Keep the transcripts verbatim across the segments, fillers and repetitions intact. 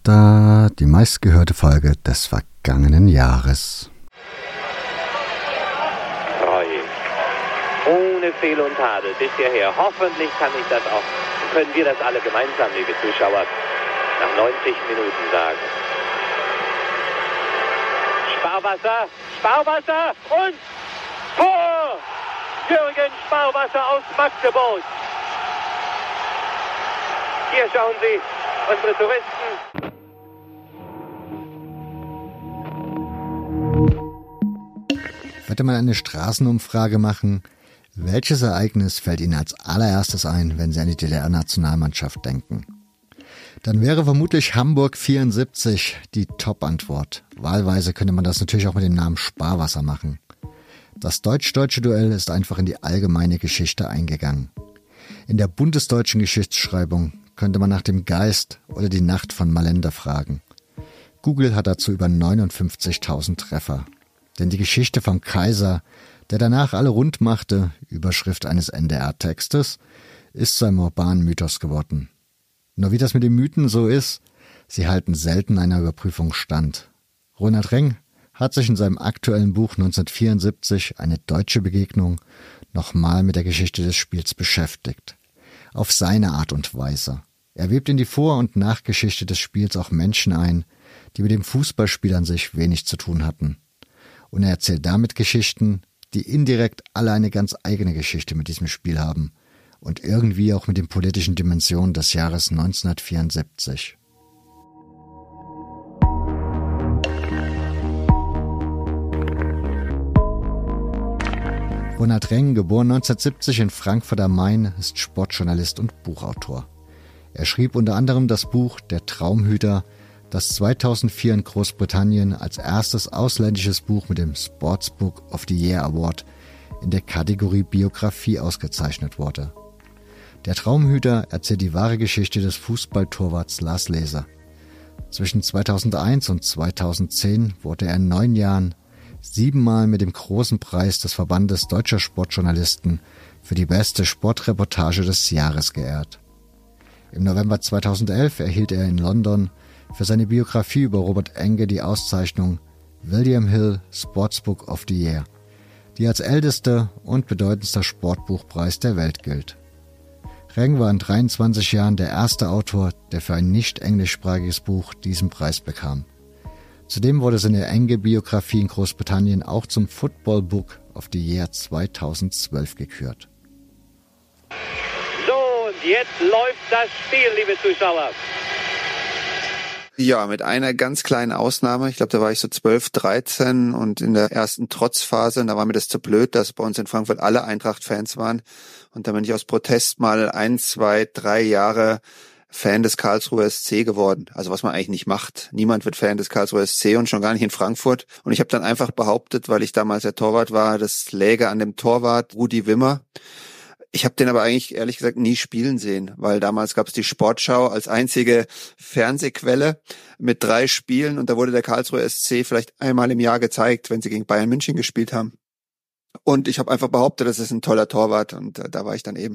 Superstar, die meistgehörte Folge des vergangenen Jahres. Treu. Ohne Fehl und Tadel bis hierher. Hoffentlich kann ich das auch, können wir das alle gemeinsam, liebe Zuschauer, nach neunzig Minuten sagen. Sparwasser, Sparwasser und Tor! Jürgen Sparwasser aus Magdeburg. Hier schauen Sie, unsere Touristen. Ich werde mal eine Straßenumfrage machen. Welches Ereignis fällt Ihnen als allererstes ein, wenn Sie an die D D R-Nationalmannschaft denken? Dann wäre vermutlich Hamburg vierundsiebzig die Top-Antwort. Wahlweise könnte man das natürlich auch mit dem Namen Sparwasser machen. Das deutsch-deutsche Duell ist einfach in die allgemeine Geschichte eingegangen. In der bundesdeutschen Geschichtsschreibung könnte man nach dem Geist oder die Nacht von Mallender fragen. Google hat dazu über neunundfünfzigtausend Treffer. Denn die Geschichte vom Kaiser, der danach alle rund machte, Überschrift eines N D R-Textes, ist zu einem urbanen Mythos geworden. Nur wie das mit den Mythen so ist, sie halten selten einer Überprüfung stand. Ronald Reng hat sich in seinem aktuellen Buch neunzehnhundertvierundsiebzig, eine deutsche Begegnung, nochmal mit der Geschichte des Spiels beschäftigt. Auf seine Art und Weise. Er webt in die Vor- und Nachgeschichte des Spiels auch Menschen ein, die mit dem Fußballspiel an sich wenig zu tun hatten. Und er erzählt damit Geschichten, die indirekt alle eine ganz eigene Geschichte mit diesem Spiel haben und irgendwie auch mit den politischen Dimensionen des Jahres neunzehnhundertvierundsiebzig. Ronald Reng, geboren neunzehnhundertsiebzig in Frankfurt am Main, ist Sportjournalist und Buchautor. Er schrieb unter anderem das Buch Der Traumhüter, das zweitausendvier in Großbritannien als erstes ausländisches Buch mit dem Sportsbook of the Year Award in der Kategorie Biografie ausgezeichnet wurde. Der Traumhüter erzählt die wahre Geschichte des Fußballtorwarts Lars Leser. Zwischen zweitausendeins und zweitausendzehn wurde er in neun Jahren siebenmal mit dem großen Preis des Verbandes Deutscher Sportjournalisten für die beste Sportreportage des Jahres geehrt. Im November zweitausendelf erhielt er in London für seine Biografie über Robert Enke die Auszeichnung William Hill Sportsbook of the Year, die als ältester und bedeutendster Sportbuchpreis der Welt gilt. Reng war in dreiundzwanzig Jahren der erste Autor, der für ein nicht englischsprachiges Buch diesen Preis bekam. Zudem wurde seine Enke-Biografie in Großbritannien auch zum Football Book of the Year zweitausendzwölf gekürt. So, und jetzt läuft das Spiel, liebe Zuschauer. Ja, mit einer ganz kleinen Ausnahme. Ich glaube, da war ich so zwölf, dreizehn und in der ersten Trotzphase. Und da war mir das zu blöd, dass bei uns in Frankfurt alle Eintracht-Fans waren. Und da bin ich aus Protest mal ein, zwei, drei Jahre Fan des Karlsruher S C geworden. Also was man eigentlich nicht macht. Niemand wird Fan des Karlsruher S C und schon gar nicht in Frankfurt. Und ich habe dann einfach behauptet, weil ich damals der Torwart war, das läge an dem Torwart Rudi Wimmer. Ich habe den aber eigentlich ehrlich gesagt nie spielen sehen, weil damals gab es die Sportschau als einzige Fernsehquelle mit drei Spielen und da wurde der Karlsruher S C vielleicht einmal im Jahr gezeigt, wenn sie gegen Bayern München gespielt haben. Und ich habe einfach behauptet, das ist ein toller Torwart und äh, da war ich dann eben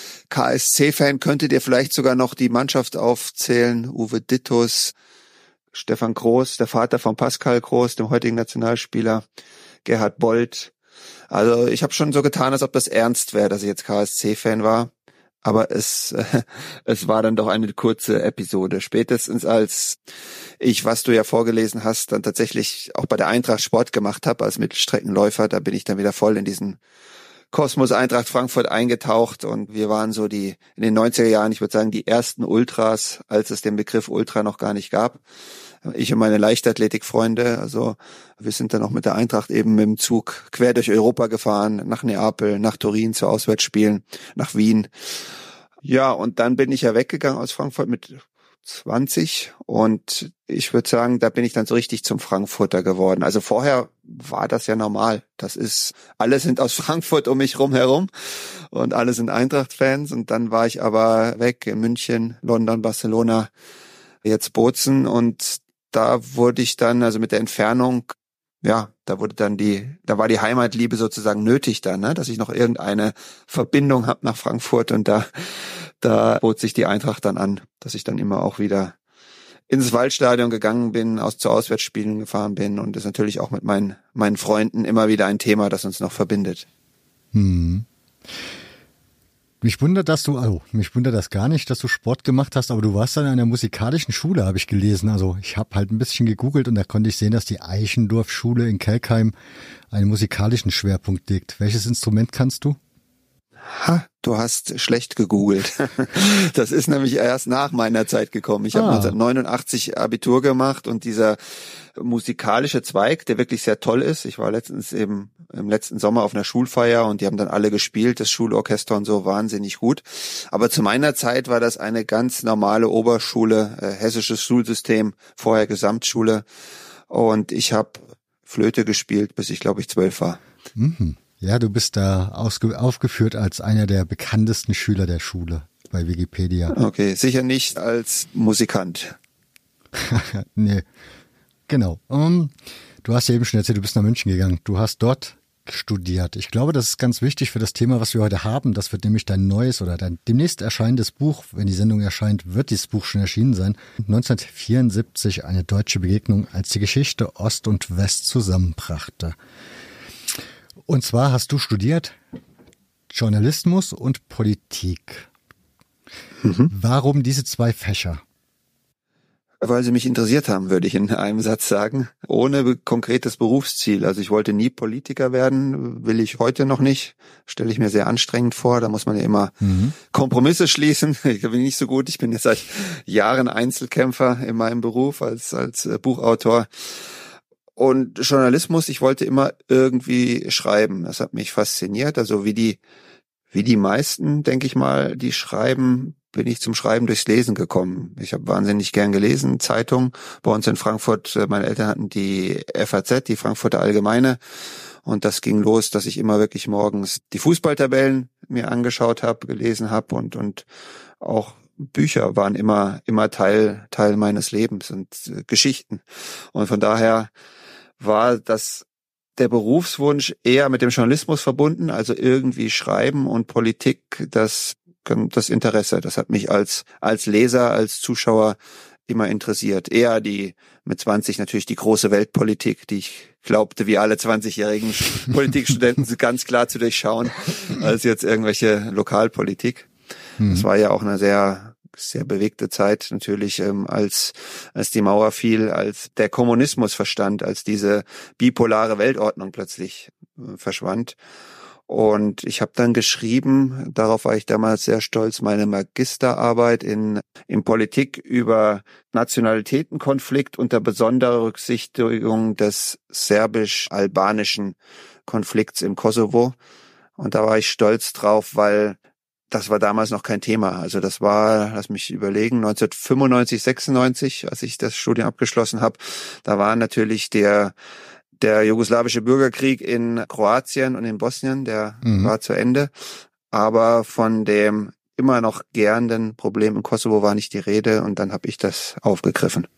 K S C-Fan. Könntet ihr vielleicht sogar noch die Mannschaft aufzählen? Uwe Dittus, Stefan Groß, der Vater von Pascal Groß, dem heutigen Nationalspieler, Gerhard Bold. Also ich habe schon so getan, als ob das ernst wäre, dass ich jetzt K S C-Fan war. Aber es äh, es war dann doch eine kurze Episode. Spätestens als ich, was du ja vorgelesen hast, dann tatsächlich auch bei der Eintracht Sport gemacht habe als Mittelstreckenläufer, da bin ich dann wieder voll in diesen Kosmos Eintracht Frankfurt eingetaucht und wir waren so die in den neunziger Jahren, ich würde sagen, die ersten Ultras, als es den Begriff Ultra noch gar nicht gab. Ich und meine Leichtathletikfreunde, also wir sind dann auch mit der Eintracht eben mit dem Zug quer durch Europa gefahren, nach Neapel, nach Turin zu Auswärtsspielen, nach Wien. Ja, und dann bin ich ja weggegangen aus Frankfurt mit zwanzig und ich würde sagen, da bin ich dann so richtig zum Frankfurter geworden. Also vorher war das ja normal. Das ist, alle sind aus Frankfurt um mich rum herum und alle sind Eintracht-Fans und dann war ich aber weg in München, London, Barcelona, jetzt Bozen und da wurde ich dann, also mit der Entfernung, ja, da wurde dann die, da war die Heimatliebe sozusagen nötig dann, ne, dass ich noch irgendeine Verbindung habe nach Frankfurt und da, da bot sich die Eintracht dann an, dass ich dann immer auch wieder ins Waldstadion gegangen bin, aus zu Auswärtsspielen gefahren bin und das ist natürlich auch mit meinen meinen Freunden immer wieder ein Thema, das uns noch verbindet. Hm. Mich wundert, dass du, also mich wundert das gar nicht, dass du Sport gemacht hast, aber du warst dann in einer musikalischen Schule, habe ich gelesen. Also ich habe halt ein bisschen gegoogelt und da konnte ich sehen, dass die Eichendorff-Schule in Kelkheim einen musikalischen Schwerpunkt legt. Welches Instrument kannst du? Ha, du hast schlecht gegoogelt. Das ist nämlich erst nach meiner Zeit gekommen. Ich ah. habe neunzehnhundertneunundachtzig Abitur gemacht und dieser musikalische Zweig, der wirklich sehr toll ist. Ich war letztens eben im letzten Sommer auf einer Schulfeier und die haben dann alle gespielt, das Schulorchester und so, wahnsinnig gut. Aber zu meiner Zeit war das eine ganz normale Oberschule, äh, hessisches Schulsystem, vorher Gesamtschule und ich habe Flöte gespielt, bis ich glaube ich zwölf war. Mhm. Ja, du bist da ausge- aufgeführt als einer der bekanntesten Schüler der Schule bei Wikipedia. Okay, sicher nicht als Musikant. Nee, genau. Um, du hast ja eben schon erzählt, du bist nach München gegangen. Du hast dort studiert. Ich glaube, das ist ganz wichtig für das Thema, was wir heute haben. Das wird nämlich dein neues oder dein demnächst erscheinendes Buch. Wenn die Sendung erscheint, wird dieses Buch schon erschienen sein. neunzehnhundertvierundsiebzig eine deutsche Begegnung, als die Geschichte Ost und West zusammenbrachte. Und zwar hast du studiert Journalismus und Politik. Mhm. Warum diese zwei Fächer? Weil sie mich interessiert haben, würde ich in einem Satz sagen. Ohne konkretes Berufsziel. Also ich wollte nie Politiker werden, will ich heute noch nicht. Stelle ich mir sehr anstrengend vor. Da muss man ja immer mhm. Kompromisse schließen. Ich bin nicht so gut. Ich bin jetzt seit Jahren Einzelkämpfer in meinem Beruf als, als Buchautor. Und Journalismus, ich wollte immer irgendwie schreiben. Das hat mich fasziniert. Also wie die, wie die meisten, denke ich mal, die schreiben, bin ich zum Schreiben durchs Lesen gekommen. Ich habe wahnsinnig gern gelesen, Zeitung. Bei uns in Frankfurt, meine Eltern hatten die F A Z, die Frankfurter Allgemeine. Und das ging los, dass ich immer wirklich morgens die Fußballtabellen mir angeschaut habe, gelesen habe und, und auch Bücher waren immer, immer Teil, Teil meines Lebens und äh, Geschichten. Und von daher war das der Berufswunsch eher mit dem Journalismus verbunden, also irgendwie Schreiben und Politik, das das Interesse, das hat mich als als Leser, als Zuschauer immer interessiert. Eher die mit zwanzig natürlich die große Weltpolitik, die ich glaubte, wie alle zwanzigjährigen Politikstudenten ganz klar zu durchschauen, als jetzt irgendwelche Lokalpolitik. Hm. Das war ja auch eine sehr sehr bewegte Zeit natürlich, ähm, als als die Mauer fiel, als der Kommunismus verstand, als diese bipolare Weltordnung plötzlich äh, verschwand. Und ich habe dann geschrieben, darauf war ich damals sehr stolz, meine Magisterarbeit in in Politik über Nationalitätenkonflikt unter besonderer Berücksichtigung des serbisch-albanischen Konflikts im Kosovo. Und da war ich stolz drauf, weil das war damals noch kein Thema. Also das war, lass mich überlegen, neunzehnhundertfünfundneunzig, sechsundneunzig, als ich das Studium abgeschlossen habe. Da war natürlich der der jugoslawische Bürgerkrieg in Kroatien und in Bosnien, der mhm. war zu Ende. Aber von dem immer noch gärenden Problem im Kosovo war nicht die Rede und dann habe ich das aufgegriffen.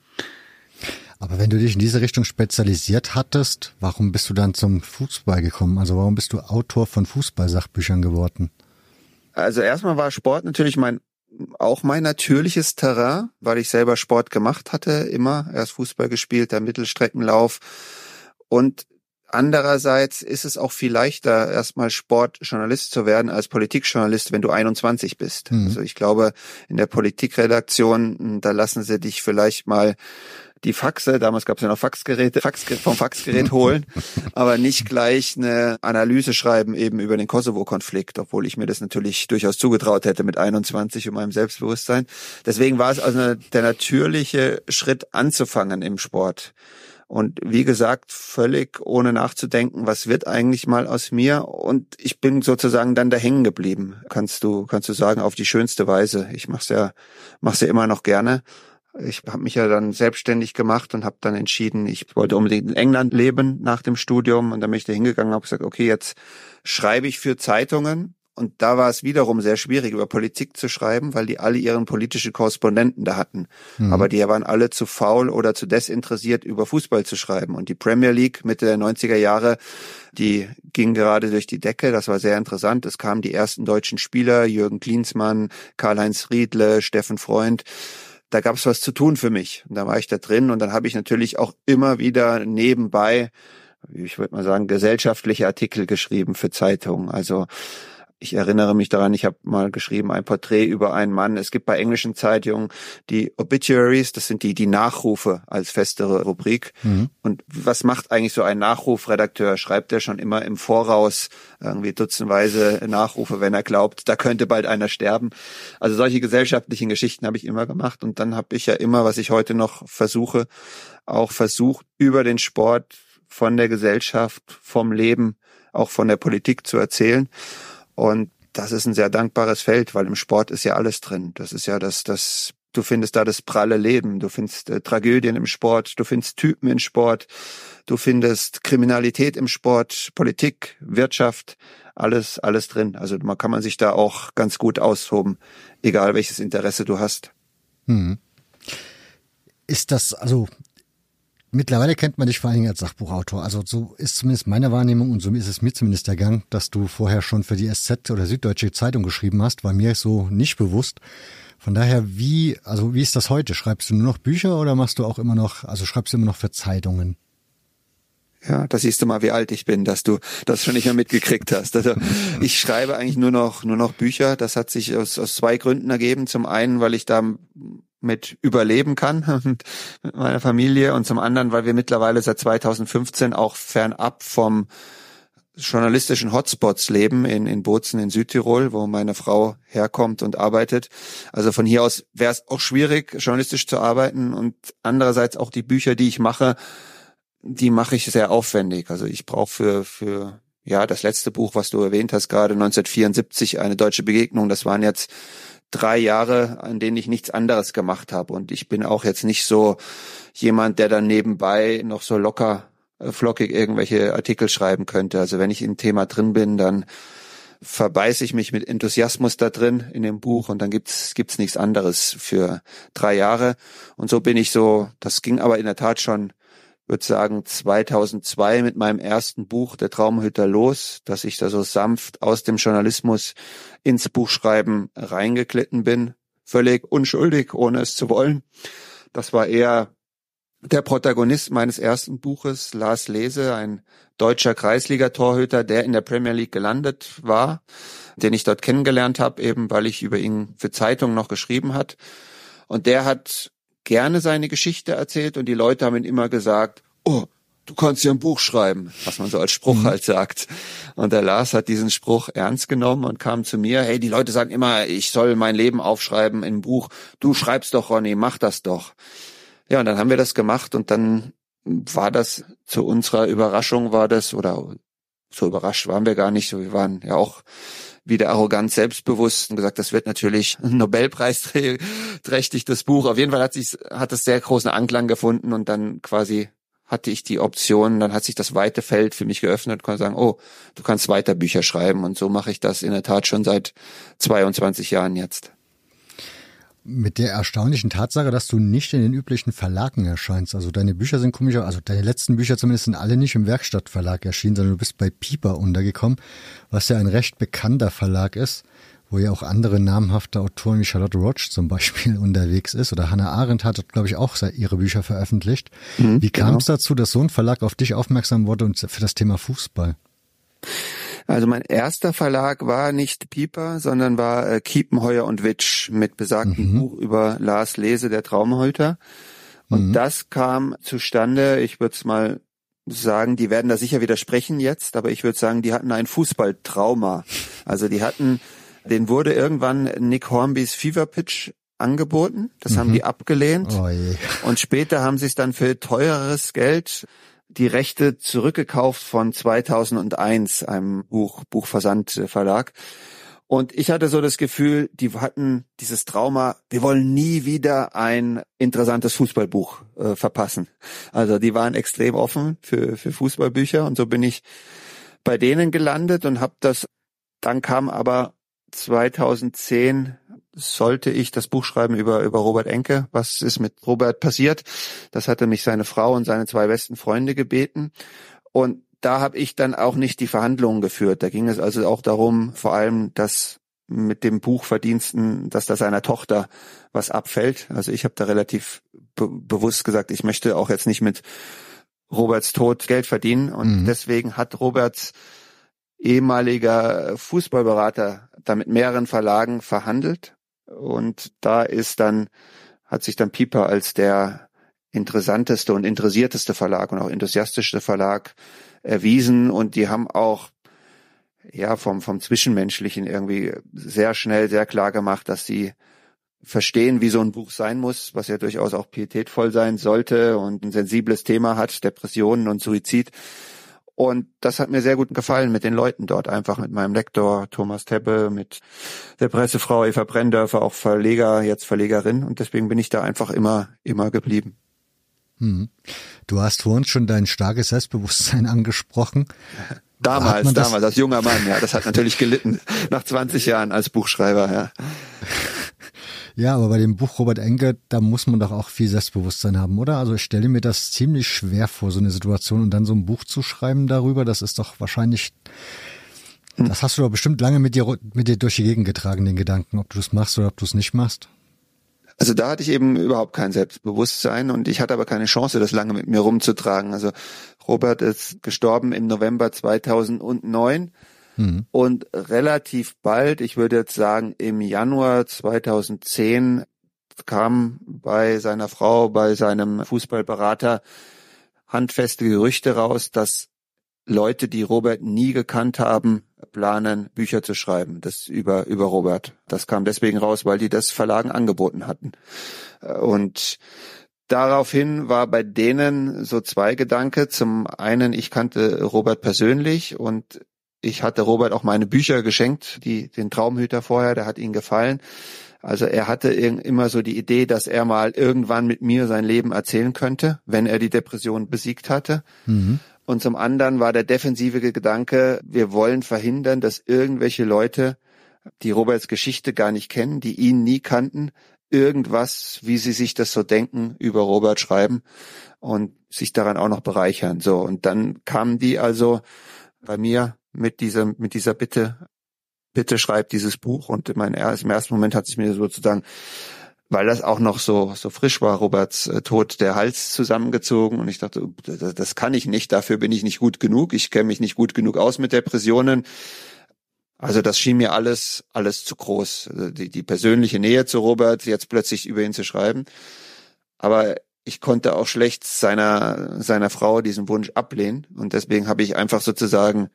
Aber wenn du dich in diese Richtung spezialisiert hattest, warum bist du dann zum Fußball gekommen? Also warum bist du Autor von Fußballsachbüchern geworden? Also erstmal war Sport natürlich mein auch mein natürliches Terrain, weil ich selber Sport gemacht hatte, immer erst Fußball gespielt, dann Mittelstreckenlauf und andererseits ist es auch viel leichter, erstmal Sportjournalist zu werden als Politikjournalist, wenn du einundzwanzig bist. Mhm. Also ich glaube, in der Politikredaktion, da lassen sie dich vielleicht mal die Faxe, damals gab es ja noch Faxgeräte, Fax, vom Faxgerät holen, aber nicht gleich eine Analyse schreiben eben über den Kosovo-Konflikt, obwohl ich mir das natürlich durchaus zugetraut hätte mit einundzwanzig und meinem Selbstbewusstsein. Deswegen war es also der natürliche Schritt anzufangen im Sport. Und wie gesagt, völlig ohne nachzudenken, was wird eigentlich mal aus mir? Und ich bin sozusagen dann da hängen geblieben. Kannst du, kannst du sagen, auf die schönste Weise. Ich mach's ja, mach's ja immer noch gerne. Ich habe mich ja dann selbstständig gemacht und habe dann entschieden, ich wollte unbedingt in England leben nach dem Studium. Und dann bin ich da hingegangen und habe gesagt, okay, jetzt schreibe ich für Zeitungen. Und da war es wiederum sehr schwierig, über Politik zu schreiben, weil die alle ihren politischen Korrespondenten da hatten. Mhm. Aber die waren alle zu faul oder zu desinteressiert, über Fußball zu schreiben. Und die Premier League Mitte der neunziger Jahre, die ging gerade durch die Decke. Das war sehr interessant. Es kamen die ersten deutschen Spieler, Jürgen Klinsmann, Karl-Heinz Riedle, Steffen Freund. da gab es was zu tun für mich. Und da war ich da drin und dann habe ich natürlich auch immer wieder nebenbei, ich würde mal sagen, gesellschaftliche Artikel geschrieben für Zeitungen. Also ich erinnere mich daran, ich habe mal geschrieben, ein Porträt über einen Mann. Es gibt bei englischen Zeitungen die Obituaries, das sind die die Nachrufe als festere Rubrik. Mhm. Und was macht eigentlich so ein Nachrufredakteur? Schreibt er schon immer im Voraus irgendwie dutzendweise Nachrufe, wenn er glaubt, da könnte bald einer sterben. Also solche gesellschaftlichen Geschichten habe ich immer gemacht. Und dann habe ich ja immer, was ich heute noch versuche, auch versucht, über den Sport, von der Gesellschaft, vom Leben, auch von der Politik zu erzählen. Und das ist ein sehr dankbares Feld, weil im Sport ist ja alles drin. Das ist ja das, das, du findest da das pralle Leben, du findest äh, Tragödien im Sport, du findest Typen im Sport, du findest Kriminalität im Sport, Politik, Wirtschaft, alles, alles drin. Also man kann man sich da auch ganz gut austoben, egal welches Interesse du hast. Hm. Ist das, also mittlerweile kennt man dich vor allen Dingen als Sachbuchautor. Also so ist zumindest meine Wahrnehmung und so ist es mir zumindest ergangen, dass du vorher schon für die S Z oder Süddeutsche Zeitung geschrieben hast, war mir so nicht bewusst. Von daher, wie, also wie ist das heute? Schreibst du nur noch Bücher oder machst du auch immer noch, also schreibst du immer noch für Zeitungen? Ja, da siehst du mal, wie alt ich bin, dass du das schon nicht mehr mitgekriegt hast. Also ich schreibe eigentlich nur noch nur noch Bücher. Das hat sich aus, aus zwei Gründen ergeben. Zum einen, weil ich da mit überleben kann mit meiner Familie und zum anderen, weil wir mittlerweile seit zweitausendfünfzehn auch fernab vom journalistischen Hotspots leben in in Bozen in Südtirol, wo meine Frau herkommt und arbeitet. Also von hier aus wäre es auch schwierig, journalistisch zu arbeiten und andererseits auch die Bücher, die ich mache, die mache ich sehr aufwendig. Also ich brauche für für ja das letzte Buch, was du erwähnt hast, gerade neunzehnhundertvierundsiebzig, eine deutsche Begegnung, das waren jetzt drei Jahre, an denen ich nichts anderes gemacht habe. Und ich bin auch jetzt nicht so jemand, der dann nebenbei noch so locker, flockig irgendwelche Artikel schreiben könnte. Also wenn ich im Thema drin bin, dann verbeiße ich mich mit Enthusiasmus da drin in dem Buch und dann gibt's gibt's nichts anderes für drei Jahre. Und so bin ich so, das ging aber in der Tat schon, würde sagen, zweitausendzwei mit meinem ersten Buch, Der Traumhüter, los, dass ich da so sanft aus dem Journalismus ins Buchschreiben reingeglitten bin. Völlig unschuldig, ohne es zu wollen. Das war eher der Protagonist meines ersten Buches, Lars Lehse, ein deutscher Kreisliga-Torhüter, der in der Premier League gelandet war, den ich dort kennengelernt habe, eben weil ich über ihn für Zeitungen noch geschrieben hat. Und der hat gerne seine Geschichte erzählt und die Leute haben ihm immer gesagt, oh, du kannst ja ein Buch schreiben, was man so als Spruch mhm. halt sagt. Und der Lars hat diesen Spruch ernst genommen und kam zu mir, hey, die Leute sagen immer, ich soll mein Leben aufschreiben in einem Buch. Du schreibst doch, Ronny, mach das doch. Ja, und dann haben wir das gemacht und dann war das zu unserer Überraschung war das, oder so überrascht waren wir gar nicht, so wir waren ja auch wieder arrogant selbstbewusst und gesagt, das wird natürlich ein Nobelpreisträchtig, das Buch. Auf jeden Fall hat sich, hat es sehr großen Anklang gefunden und dann quasi hatte ich die Option, dann hat sich das weite Feld für mich geöffnet und konnte sagen, oh, du kannst weiter Bücher schreiben und so mache ich das in der Tat schon seit zweiundzwanzig Jahren jetzt. Mit der erstaunlichen Tatsache, dass du nicht in den üblichen Verlagen erscheinst. Also deine Bücher sind komisch, also deine letzten Bücher zumindest sind alle nicht im Werkstattverlag erschienen, sondern du bist bei Piper untergekommen, was ja ein recht bekannter Verlag ist, wo ja auch andere namhafte Autoren wie Charlotte Roach zum Beispiel unterwegs ist. Oder Hannah Arendt hat, glaube ich, auch ihre Bücher veröffentlicht. Mhm, Wie kam es genau. dazu, dass so ein Verlag auf dich aufmerksam wurde und für das Thema Fußball? Also mein erster Verlag war nicht Piper, sondern war äh, Kiepenheuer und Witsch mit besagtem mhm. Buch über Lars Lehse, der Traumhüter. Und mhm. das kam zustande, ich würde es mal sagen, die werden da sicher widersprechen jetzt, aber ich würde sagen, die hatten ein Fußballtrauma. Also die hatten, denen wurde irgendwann Nick Hornbys Fever Pitch angeboten, das mhm. haben die abgelehnt. Oh je. Und später haben sie es dann für teureres Geld die Rechte zurückgekauft von zweitausendeins, einem Buch, Buchversandverlag. Und ich hatte so das Gefühl, die hatten dieses Trauma, wir wollen nie wieder ein interessantes Fußballbuch äh, verpassen. Also die waren extrem offen für, für Fußballbücher und so bin ich bei denen gelandet und habe das, dann kam aber zweitausendzehn sollte ich das Buch schreiben über über Robert Enke. Was ist mit Robert passiert? Das hatte mich seine Frau und seine zwei besten Freunde gebeten. Und da habe ich dann auch nicht die Verhandlungen geführt. Da ging es also auch darum, vor allem, dass mit dem Buchverdiensten, dass da seiner Tochter was abfällt. Also ich habe da relativ be- bewusst gesagt, ich möchte auch jetzt nicht mit Roberts Tod Geld verdienen. Und mhm. deswegen hat Roberts ehemaliger Fußballberater da mit mehreren Verlagen verhandelt. Und da ist dann, hat sich dann Piper als der interessanteste und interessierteste Verlag und auch enthusiastischste Verlag erwiesen. Und die haben auch ja vom vom Zwischenmenschlichen irgendwie sehr schnell sehr klar gemacht, dass sie verstehen, wie so ein Buch sein muss, was ja durchaus auch pietätvoll sein sollte und ein sensibles Thema hat, Depressionen und Suizid. Und das hat mir sehr gut gefallen mit den Leuten dort, einfach mit meinem Lektor Thomas Teppe, mit der Pressefrau Eva Brenndörfer, auch Verleger, jetzt Verlegerin. Und deswegen bin ich da einfach immer, immer geblieben. Hm. Du hast vorhin schon dein starkes Selbstbewusstsein angesprochen. Damals, damals, als junger Mann, ja, das hat natürlich gelitten, nach zwanzig Jahren als Buchschreiber, ja. Ja, aber bei dem Buch Robert Enke, da muss man doch auch viel Selbstbewusstsein haben, oder? Also ich stelle mir das ziemlich schwer vor, so eine Situation und dann so ein Buch zu schreiben darüber, das ist doch wahrscheinlich, das hast du doch bestimmt lange mit dir, mit dir durch die Gegend getragen, den Gedanken, ob du es machst oder ob du es nicht machst. Also da hatte ich eben überhaupt kein Selbstbewusstsein und ich hatte aber keine Chance, das lange mit mir rumzutragen. Also Robert ist gestorben im November zweitausendneun mhm. und relativ bald, ich würde jetzt sagen im Januar zweitausendzehn, kam bei seiner Frau, bei seinem Fußballberater handfeste Gerüchte raus, dass Leute, die Robert nie gekannt haben, planen, Bücher zu schreiben, das über, über Robert. Das kam deswegen raus, weil die das Verlagen angeboten hatten. Und daraufhin war bei denen so zwei Gedanken. Zum einen, ich kannte Robert persönlich und ich hatte Robert auch meine Bücher geschenkt, die, den Traumhüter vorher, der hat ihnen gefallen. Also er hatte immer so die Idee, dass er mal irgendwann mit mir sein Leben erzählen könnte, wenn er die Depression besiegt hatte. Mhm. Und zum anderen war der defensive Gedanke, wir wollen verhindern, dass irgendwelche Leute, die Roberts Geschichte gar nicht kennen, die ihn nie kannten, irgendwas, wie sie sich das so denken, über Robert schreiben und sich daran auch noch bereichern. So, und dann kamen die also bei mir mit dieser, mit dieser Bitte, bitte schreib dieses Buch. Und mein, im ersten Moment hat sich mir sozusagen, weil das auch noch so so frisch war, Roberts äh, Tod, der Hals zusammengezogen und ich dachte, das, das kann ich nicht, dafür bin ich nicht gut genug, ich kenne mich nicht gut genug aus mit Depressionen. Also das schien mir alles alles zu groß, also die, die persönliche Nähe zu Robert, jetzt plötzlich über ihn zu schreiben. Aber ich konnte auch schlecht seiner seiner Frau diesen Wunsch ablehnen und deswegen habe ich einfach sozusagen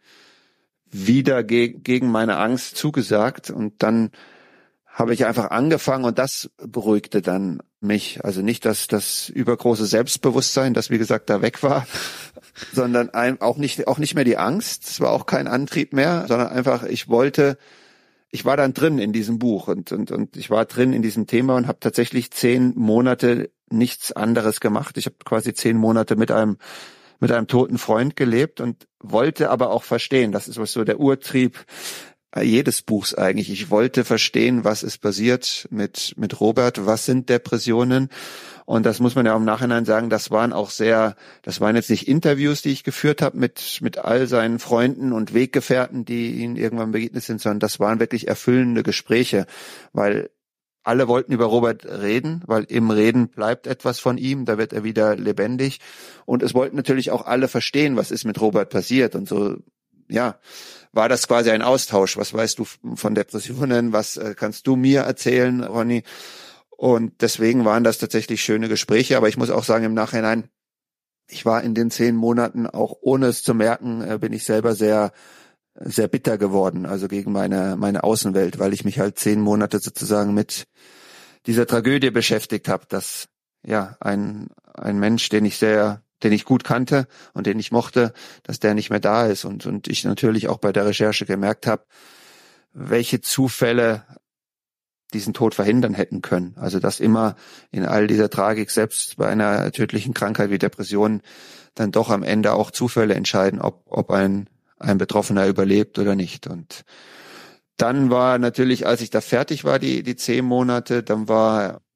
wieder ge- gegen meine Angst zugesagt und dann habe ich einfach angefangen und das beruhigte dann mich. Also nicht das, das übergroße Selbstbewusstsein, das wie gesagt da weg war, sondern ein, auch nicht, auch nicht mehr die Angst. Es war auch kein Antrieb mehr, sondern einfach, ich wollte, ich war dann drin in diesem Buch und, und, und ich war drin in diesem Thema und habe tatsächlich zehn Monate nichts anderes gemacht. Ich habe quasi zehn Monate mit einem, mit einem toten Freund gelebt und wollte aber auch verstehen, das ist was so der Urtrieb jedes Buchs eigentlich. Ich wollte verstehen, was ist passiert mit mit Robert, was sind Depressionen und das muss man ja im Nachhinein sagen, das waren auch sehr, das waren jetzt nicht Interviews, die ich geführt habe mit mit all seinen Freunden und Weggefährten, die ihnen irgendwann begegnet sind, sondern das waren wirklich erfüllende Gespräche, weil alle wollten über Robert reden, weil im Reden bleibt etwas von ihm, da wird er wieder lebendig und es wollten natürlich auch alle verstehen, was ist mit Robert passiert und so, ja, war das quasi ein Austausch. Was weißt du von Depressionen? Was äh, kannst du mir erzählen, Ronny? Und deswegen waren das tatsächlich schöne Gespräche. Aber ich muss auch sagen, im Nachhinein, ich war in den zehn Monaten, auch ohne es zu merken, äh, bin ich selber sehr, sehr bitter geworden. Also gegen meine, meine Außenwelt, weil ich mich halt zehn Monate sozusagen mit dieser Tragödie beschäftigt habe, dass, ja, ein, ein Mensch, den ich sehr den ich gut kannte und den ich mochte, dass der nicht mehr da ist und und ich natürlich auch bei der Recherche gemerkt habe, welche Zufälle diesen Tod verhindern hätten können. Also dass immer in all dieser Tragik, selbst bei einer tödlichen Krankheit wie Depression, dann doch am Ende auch Zufälle entscheiden, ob ob ein ein Betroffener überlebt oder nicht. Und dann war natürlich, als ich da fertig war, die die zehn Monate, dann war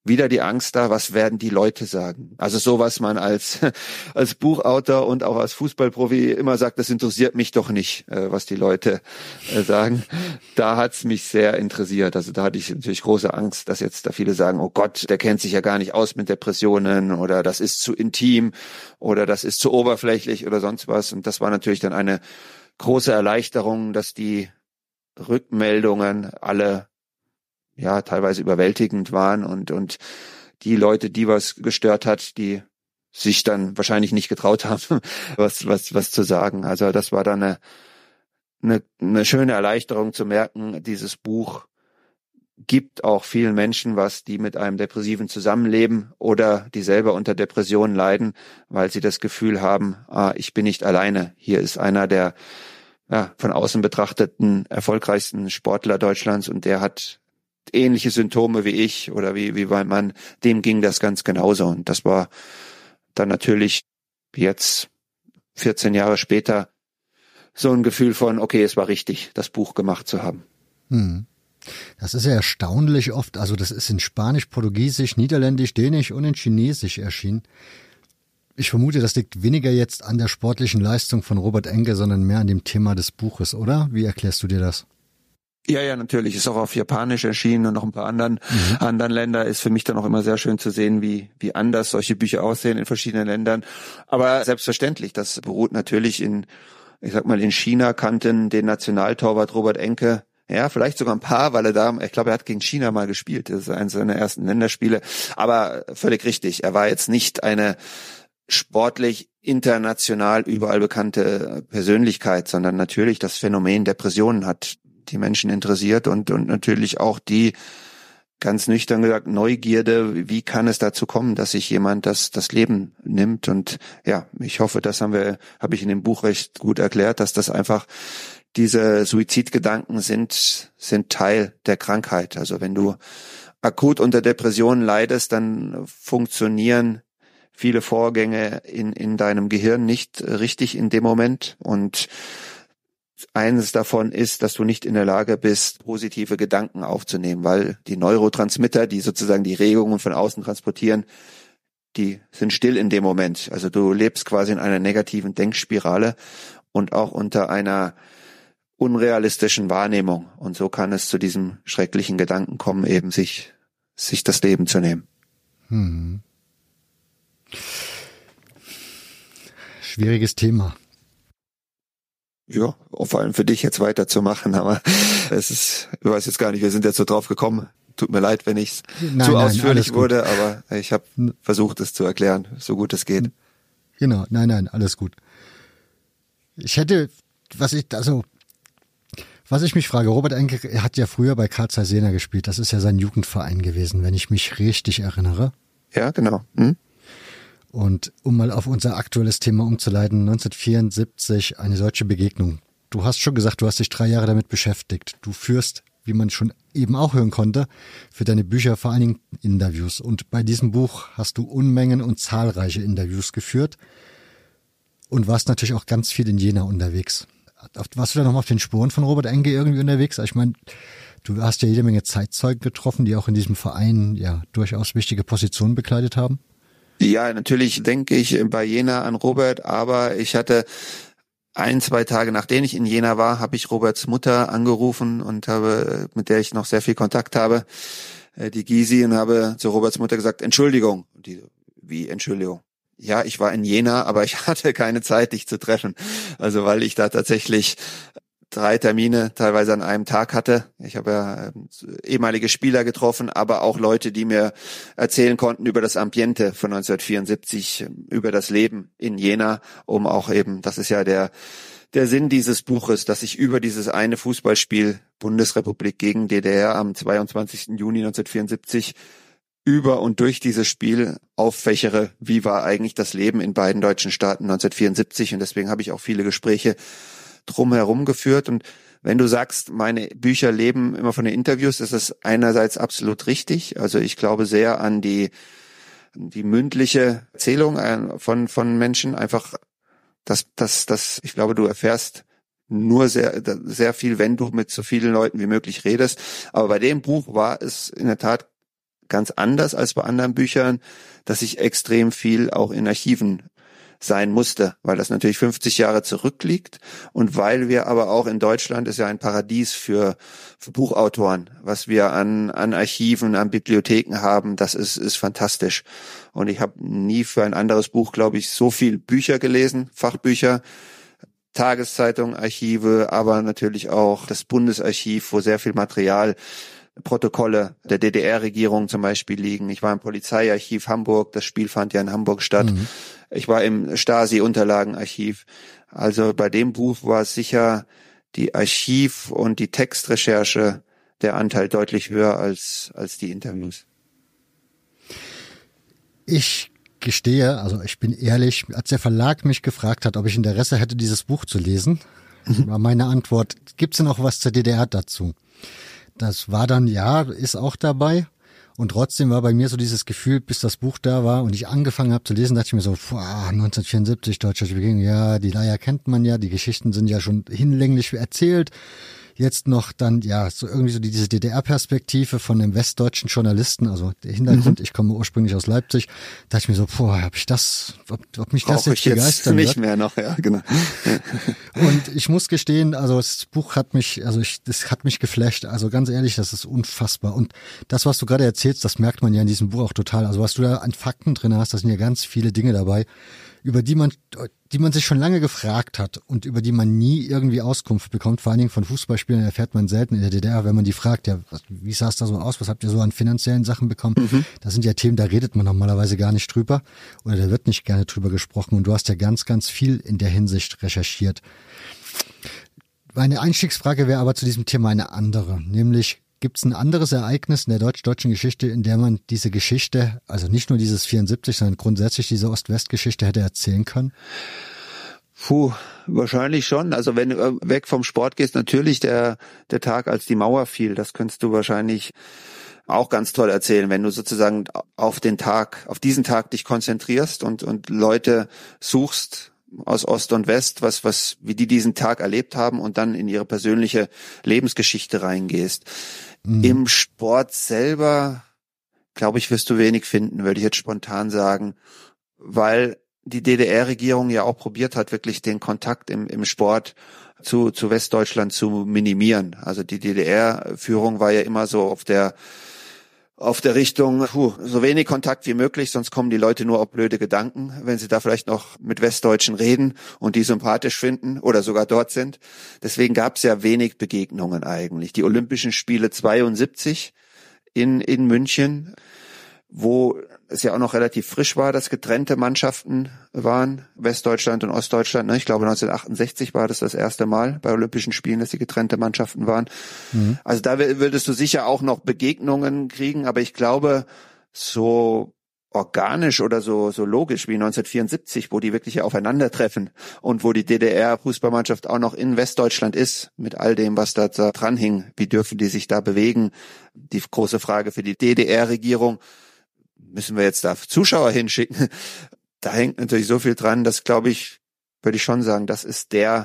wieder die Angst da, was werden die Leute sagen? Also so, was man als als Buchautor und auch als Fußballprofi immer sagt, das interessiert mich doch nicht, äh, was die Leute äh, sagen. Da hat's mich sehr interessiert. Also da hatte ich natürlich große Angst, dass jetzt da viele sagen, oh Gott, der kennt sich ja gar nicht aus mit Depressionen oder das ist zu intim oder das ist zu oberflächlich oder sonst was. Und das war natürlich dann eine große Erleichterung, dass die Rückmeldungen alle ja teilweise überwältigend waren und und die Leute, die was gestört hat, die sich dann wahrscheinlich nicht getraut haben, was was was zu sagen. Also das war dann eine eine, eine schöne Erleichterung zu merken, dieses Buch gibt auch vielen Menschen was, die mit einem Depressiven zusammenleben oder die selber unter Depressionen leiden, weil sie das Gefühl haben, ah, ich bin nicht alleine. Hier ist einer der ja, von außen betrachteten erfolgreichsten Sportler Deutschlands und der hat ähnliche Symptome wie ich oder wie wie mein Mann, dem ging das ganz genauso. Und das war dann natürlich jetzt vierzehn Jahre später so ein Gefühl von, okay, es war richtig, das Buch gemacht zu haben. Hm. Das ist ja erstaunlich oft, also das ist in Spanisch, Portugiesisch, Niederländisch, Dänisch und in Chinesisch erschienen. Ich vermute, das liegt weniger jetzt an der sportlichen Leistung von Robert Enke, sondern mehr an dem Thema des Buches, oder? Wie erklärst du dir das? Ja, ja, natürlich. Ist auch auf Japanisch erschienen und noch ein paar anderen, mhm. anderen Länder. Ist für mich dann auch immer sehr schön zu sehen, wie, wie anders solche Bücher aussehen in verschiedenen Ländern. Aber selbstverständlich, das beruht natürlich in, ich sag mal, in China kannten den Nationaltorwart Robert Enke, ja, vielleicht sogar ein paar, weil er da, ich glaube, er hat gegen China mal gespielt. Das ist eines seiner ersten Länderspiele. Aber völlig richtig. Er war jetzt nicht eine sportlich international überall bekannte Persönlichkeit, sondern natürlich das Phänomen Depressionen hat die Menschen interessiert und und natürlich auch die, ganz nüchtern gesagt, Neugierde, wie kann es dazu kommen, dass sich jemand das das Leben nimmt. Und ja, ich hoffe, das haben wir, habe ich in dem Buch recht gut erklärt, dass das einfach diese Suizidgedanken sind sind Teil der Krankheit. Also wenn du akut unter Depressionen leidest, dann funktionieren viele Vorgänge in in deinem Gehirn nicht richtig in dem Moment. Und eines davon ist, dass du nicht in der Lage bist, positive Gedanken aufzunehmen, weil die Neurotransmitter, die sozusagen die Regungen von außen transportieren, die sind still in dem Moment. Also du lebst quasi in einer negativen Denkspirale und auch unter einer unrealistischen Wahrnehmung. Und so kann es zu diesem schrecklichen Gedanken kommen, eben sich, sich das Leben zu nehmen. Hm. Schwieriges Thema. Ja, vor allem für dich jetzt weiterzumachen, aber es ist, ich weiß jetzt gar nicht, wir sind jetzt so drauf gekommen. Tut mir leid, wenn ich zu nein, ausführlich wurde, aber ich habe versucht, es zu erklären, so gut es geht. Genau, nein, nein, alles gut. Ich hätte, was ich, also, was ich mich frage, Robert Enke, er hat ja früher bei Carl Zeiss Jena gespielt, das ist ja sein Jugendverein gewesen, wenn ich mich richtig erinnere. Ja, genau. Hm? Und um mal auf unser aktuelles Thema umzuleiten, neunzehnhundertvierundsiebzig, eine solche Begegnung. Du hast schon gesagt, du hast dich drei Jahre damit beschäftigt. Du führst, wie man schon eben auch hören konnte, für deine Bücher vor allen Dingen Interviews. Und bei diesem Buch hast du Unmengen und zahlreiche Interviews geführt und warst natürlich auch ganz viel in Jena unterwegs. Warst du da nochmal auf den Spuren von Robert Enke irgendwie unterwegs? Ich meine, du hast ja jede Menge Zeitzeugen getroffen, die auch in diesem Verein ja durchaus wichtige Positionen bekleidet haben. Ja, natürlich denke ich bei Jena an Robert, aber ich hatte ein, zwei Tage nachdem ich in Jena war, habe ich Roberts Mutter angerufen und habe, mit der ich noch sehr viel Kontakt habe, die Gysi, und habe zu Roberts Mutter gesagt, Entschuldigung. Und die, wie Entschuldigung? Ja, ich war in Jena, aber ich hatte keine Zeit, dich zu treffen. Also weil ich da tatsächlich drei Termine teilweise an einem Tag hatte. Ich habe ja ehemalige Spieler getroffen, aber auch Leute, die mir erzählen konnten über das Ambiente von neunzehnhundertvierundsiebzig, über das Leben in Jena, um auch eben, das ist ja der der Sinn dieses Buches, dass ich über dieses eine Fußballspiel Bundesrepublik gegen D D R am zweiundzwanzigsten Juni neunzehnhundertvierundsiebzig über und durch dieses Spiel auffächere, wie war eigentlich das Leben in beiden deutschen Staaten neunzehnhundertvierundsiebzig, und deswegen habe ich auch viele Gespräche drumherum geführt. Und wenn du sagst, meine Bücher leben immer von den Interviews, ist das einerseits absolut richtig. Also ich glaube sehr an die die mündliche Erzählung von von Menschen. Einfach, dass dass dass ich glaube, du erfährst nur sehr sehr viel, wenn du mit so vielen Leuten wie möglich redest. Aber bei dem Buch war es in der Tat ganz anders als bei anderen Büchern, dass ich extrem viel auch in Archiven sein musste, weil das natürlich fünfzig Jahre zurückliegt und weil wir aber auch in Deutschland ist ja ein Paradies für, für Buchautoren, was wir an, an Archiven, an Bibliotheken haben, das ist, ist fantastisch. Und ich habe nie für ein anderes Buch, glaube ich, so viel Bücher gelesen, Fachbücher, Tageszeitung, Archive, aber natürlich auch das Bundesarchiv, wo sehr viel Material, Protokolle der D D R-Regierung zum Beispiel liegen. Ich war im Polizeiarchiv Hamburg, das Spiel fand ja in Hamburg statt. Mhm. Ich war im Stasi-Unterlagenarchiv. Also bei dem Buch war es sicher die Archiv- und die Textrecherche der Anteil deutlich höher als, als die Interviews. Ich gestehe, also ich bin ehrlich, als der Verlag mich gefragt hat, ob ich Interesse hätte, dieses Buch zu lesen, mhm. war meine Antwort, gibt's denn noch was zur D D R dazu? Das war dann, ja, ist auch dabei. Und trotzdem war bei mir so dieses Gefühl, bis das Buch da war und ich angefangen habe zu lesen, dachte ich mir so, boah, neunzehnhundertvierundsiebzig, Deutsche Begegnung, ja, die Leier kennt man ja, die Geschichten sind ja schon hinlänglich erzählt. Jetzt noch dann, ja, so irgendwie so diese D D R-Perspektive von einem westdeutschen Journalisten, also der Hintergrund, mhm. ich komme ursprünglich aus Leipzig, dachte ich mir so, boah, hab ich das, ob, ob mich das Brauch jetzt begeistern nicht wird. Mehr noch, ja, genau. Und ich muss gestehen, also das Buch hat mich, also ich, das hat mich geflasht, also ganz ehrlich, das ist unfassbar. Und das, was du gerade erzählst, das merkt man ja in diesem Buch auch total. Also was du da an Fakten drin hast, da sind ja ganz viele Dinge dabei, über die man, die man sich schon lange gefragt hat und über die man nie irgendwie Auskunft bekommt. Vor allen Dingen von Fußballspielern erfährt man selten in der D D R, wenn man die fragt, ja, wie sah es da so aus? Was habt ihr so an finanziellen Sachen bekommen? Mhm. Das sind ja Themen, da redet man normalerweise gar nicht drüber oder da wird nicht gerne drüber gesprochen und du hast ja ganz, ganz viel in der Hinsicht recherchiert. Meine Einstiegsfrage wäre aber zu diesem Thema eine andere, nämlich gibt es ein anderes Ereignis in der deutsch-deutschen Geschichte, in der man diese Geschichte, also nicht nur dieses vierundsiebzig, sondern grundsätzlich diese Ost-West-Geschichte hätte erzählen können? Puh, wahrscheinlich schon. Also wenn du weg vom Sport gehst, natürlich der der Tag, als die Mauer fiel, das könntest du wahrscheinlich auch ganz toll erzählen, wenn du sozusagen auf den Tag, auf diesen Tag dich konzentrierst und und Leute suchst aus Ost und West, was was wie die diesen Tag erlebt haben und dann in ihre persönliche Lebensgeschichte reingehst. Mhm. Im Sport selber, glaube ich, wirst du wenig finden, würde ich jetzt spontan sagen, weil die D D R-Regierung ja auch probiert hat, wirklich den Kontakt im, im Sport zu, zu Westdeutschland zu minimieren. Also die D D R-Führung war ja immer so auf der auf der Richtung, puh, so wenig Kontakt wie möglich, sonst kommen die Leute nur auf blöde Gedanken, wenn sie da vielleicht noch mit Westdeutschen reden und die sympathisch finden oder sogar dort sind. Deswegen gab es ja wenig Begegnungen eigentlich. Die Olympischen Spiele zweiundsiebzig in, in München, wo es ja auch noch relativ frisch war, dass getrennte Mannschaften waren, Westdeutschland und Ostdeutschland. Ich glaube neunzehnhundertachtundsechzig war das das erste Mal bei Olympischen Spielen, dass die getrennte Mannschaften waren. Mhm. Also da würdest du sicher auch noch Begegnungen kriegen, aber ich glaube, so organisch oder so so logisch wie neunzehnhundertvierundsiebzig, wo die wirklich aufeinandertreffen und wo die D D R-Fußballmannschaft auch noch in Westdeutschland ist, mit all dem, was da dran hing. Wie dürfen die sich da bewegen? Die große Frage für die D D R-Regierung. Müssen wir jetzt da Zuschauer hinschicken? Da hängt natürlich so viel dran, dass, glaube ich, würde ich schon sagen, das ist der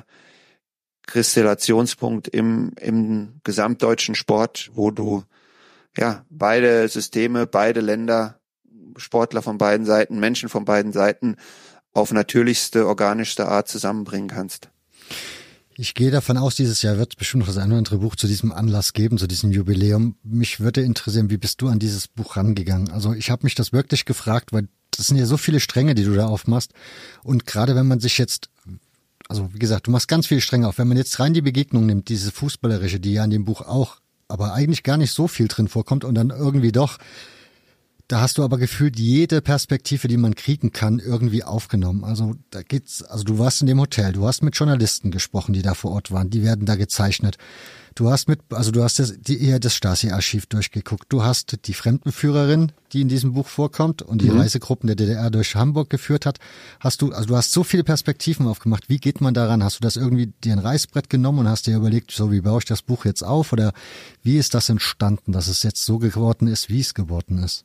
Kristallationspunkt im, im gesamtdeutschen Sport, wo du, ja, beide Systeme, beide Länder, Sportler von beiden Seiten, Menschen von beiden Seiten auf natürlichste, organischste Art zusammenbringen kannst. Ich gehe davon aus, dieses Jahr wird es bestimmt noch das eine oder andere Buch zu diesem Anlass geben, zu diesem Jubiläum. Mich würde interessieren, wie bist du an dieses Buch rangegangen? Also ich habe mich das wirklich gefragt, weil das sind ja so viele Stränge, die du da aufmachst. Und gerade wenn man sich jetzt, also wie gesagt, du machst ganz viele Stränge auf. Wenn man jetzt rein die Begegnung nimmt, diese fußballerische, die ja in dem Buch auch, aber eigentlich gar nicht so viel drin vorkommt und dann irgendwie doch, da hast du aber gefühlt jede Perspektive, die man kriegen kann, irgendwie aufgenommen. Also da geht's, also du warst in dem Hotel, du hast mit Journalisten gesprochen, die da vor Ort waren, die werden da gezeichnet. Du hast mit, also du hast das, die, eher das Stasi-Archiv durchgeguckt. Du hast die Fremdenführerin, die in diesem Buch vorkommt und die mhm. Reisegruppen der D D R durch Hamburg geführt hat. Hast du, also du hast so viele Perspektiven aufgemacht. Wie geht man daran? Hast du das irgendwie dir ein Reißbrett genommen und hast dir überlegt, so wie baue ich das Buch jetzt auf? Oder wie ist das entstanden, dass es jetzt so geworden ist, wie es geworden ist?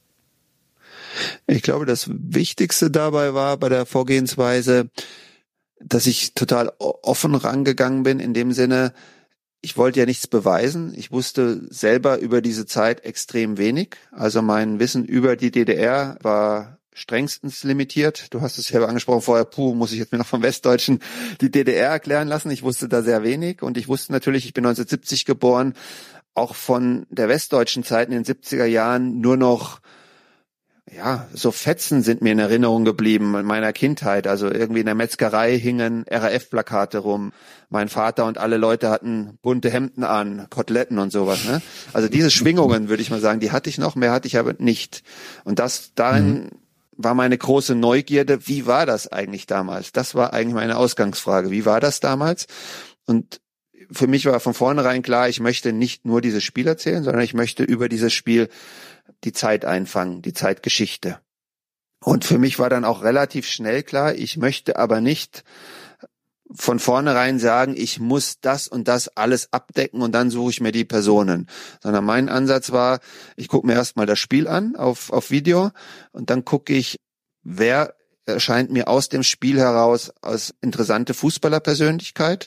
Ich glaube, das Wichtigste dabei war bei der Vorgehensweise, dass ich total offen rangegangen bin, in dem Sinne, ich wollte ja nichts beweisen. Ich wusste selber über diese Zeit extrem wenig. Also mein Wissen über die D D R war strengstens limitiert. Du hast es selber angesprochen vorher, puh, muss ich jetzt mir noch vom Westdeutschen die D D R erklären lassen. Ich wusste da sehr wenig und ich wusste natürlich, ich bin neunzehnhundertsiebzig geboren, auch von der westdeutschen Zeit in den siebziger Jahren nur noch, ja, so Fetzen sind mir in Erinnerung geblieben in meiner Kindheit. Also irgendwie in der Metzgerei hingen R A F-Plakate rum. Mein Vater und alle Leute hatten bunte Hemden an, Koteletten und sowas. Ne? Also diese Schwingungen, würde ich mal sagen, die hatte ich noch, mehr hatte ich aber nicht. Und das darin mhm. war meine große Neugierde. Wie war das eigentlich damals? Das war eigentlich meine Ausgangsfrage. Wie war das damals? Und für mich war von vornherein klar, ich möchte nicht nur dieses Spiel erzählen, sondern ich möchte über dieses Spiel die Zeit einfangen, die Zeitgeschichte. Und für mich war dann auch relativ schnell klar, ich möchte aber nicht von vornherein sagen, ich muss das und das alles abdecken und dann suche ich mir die Personen. Sondern mein Ansatz war, ich gucke mir erstmal das Spiel an auf, auf Video und dann gucke ich, wer erscheint mir aus dem Spiel heraus als interessante Fußballerpersönlichkeit.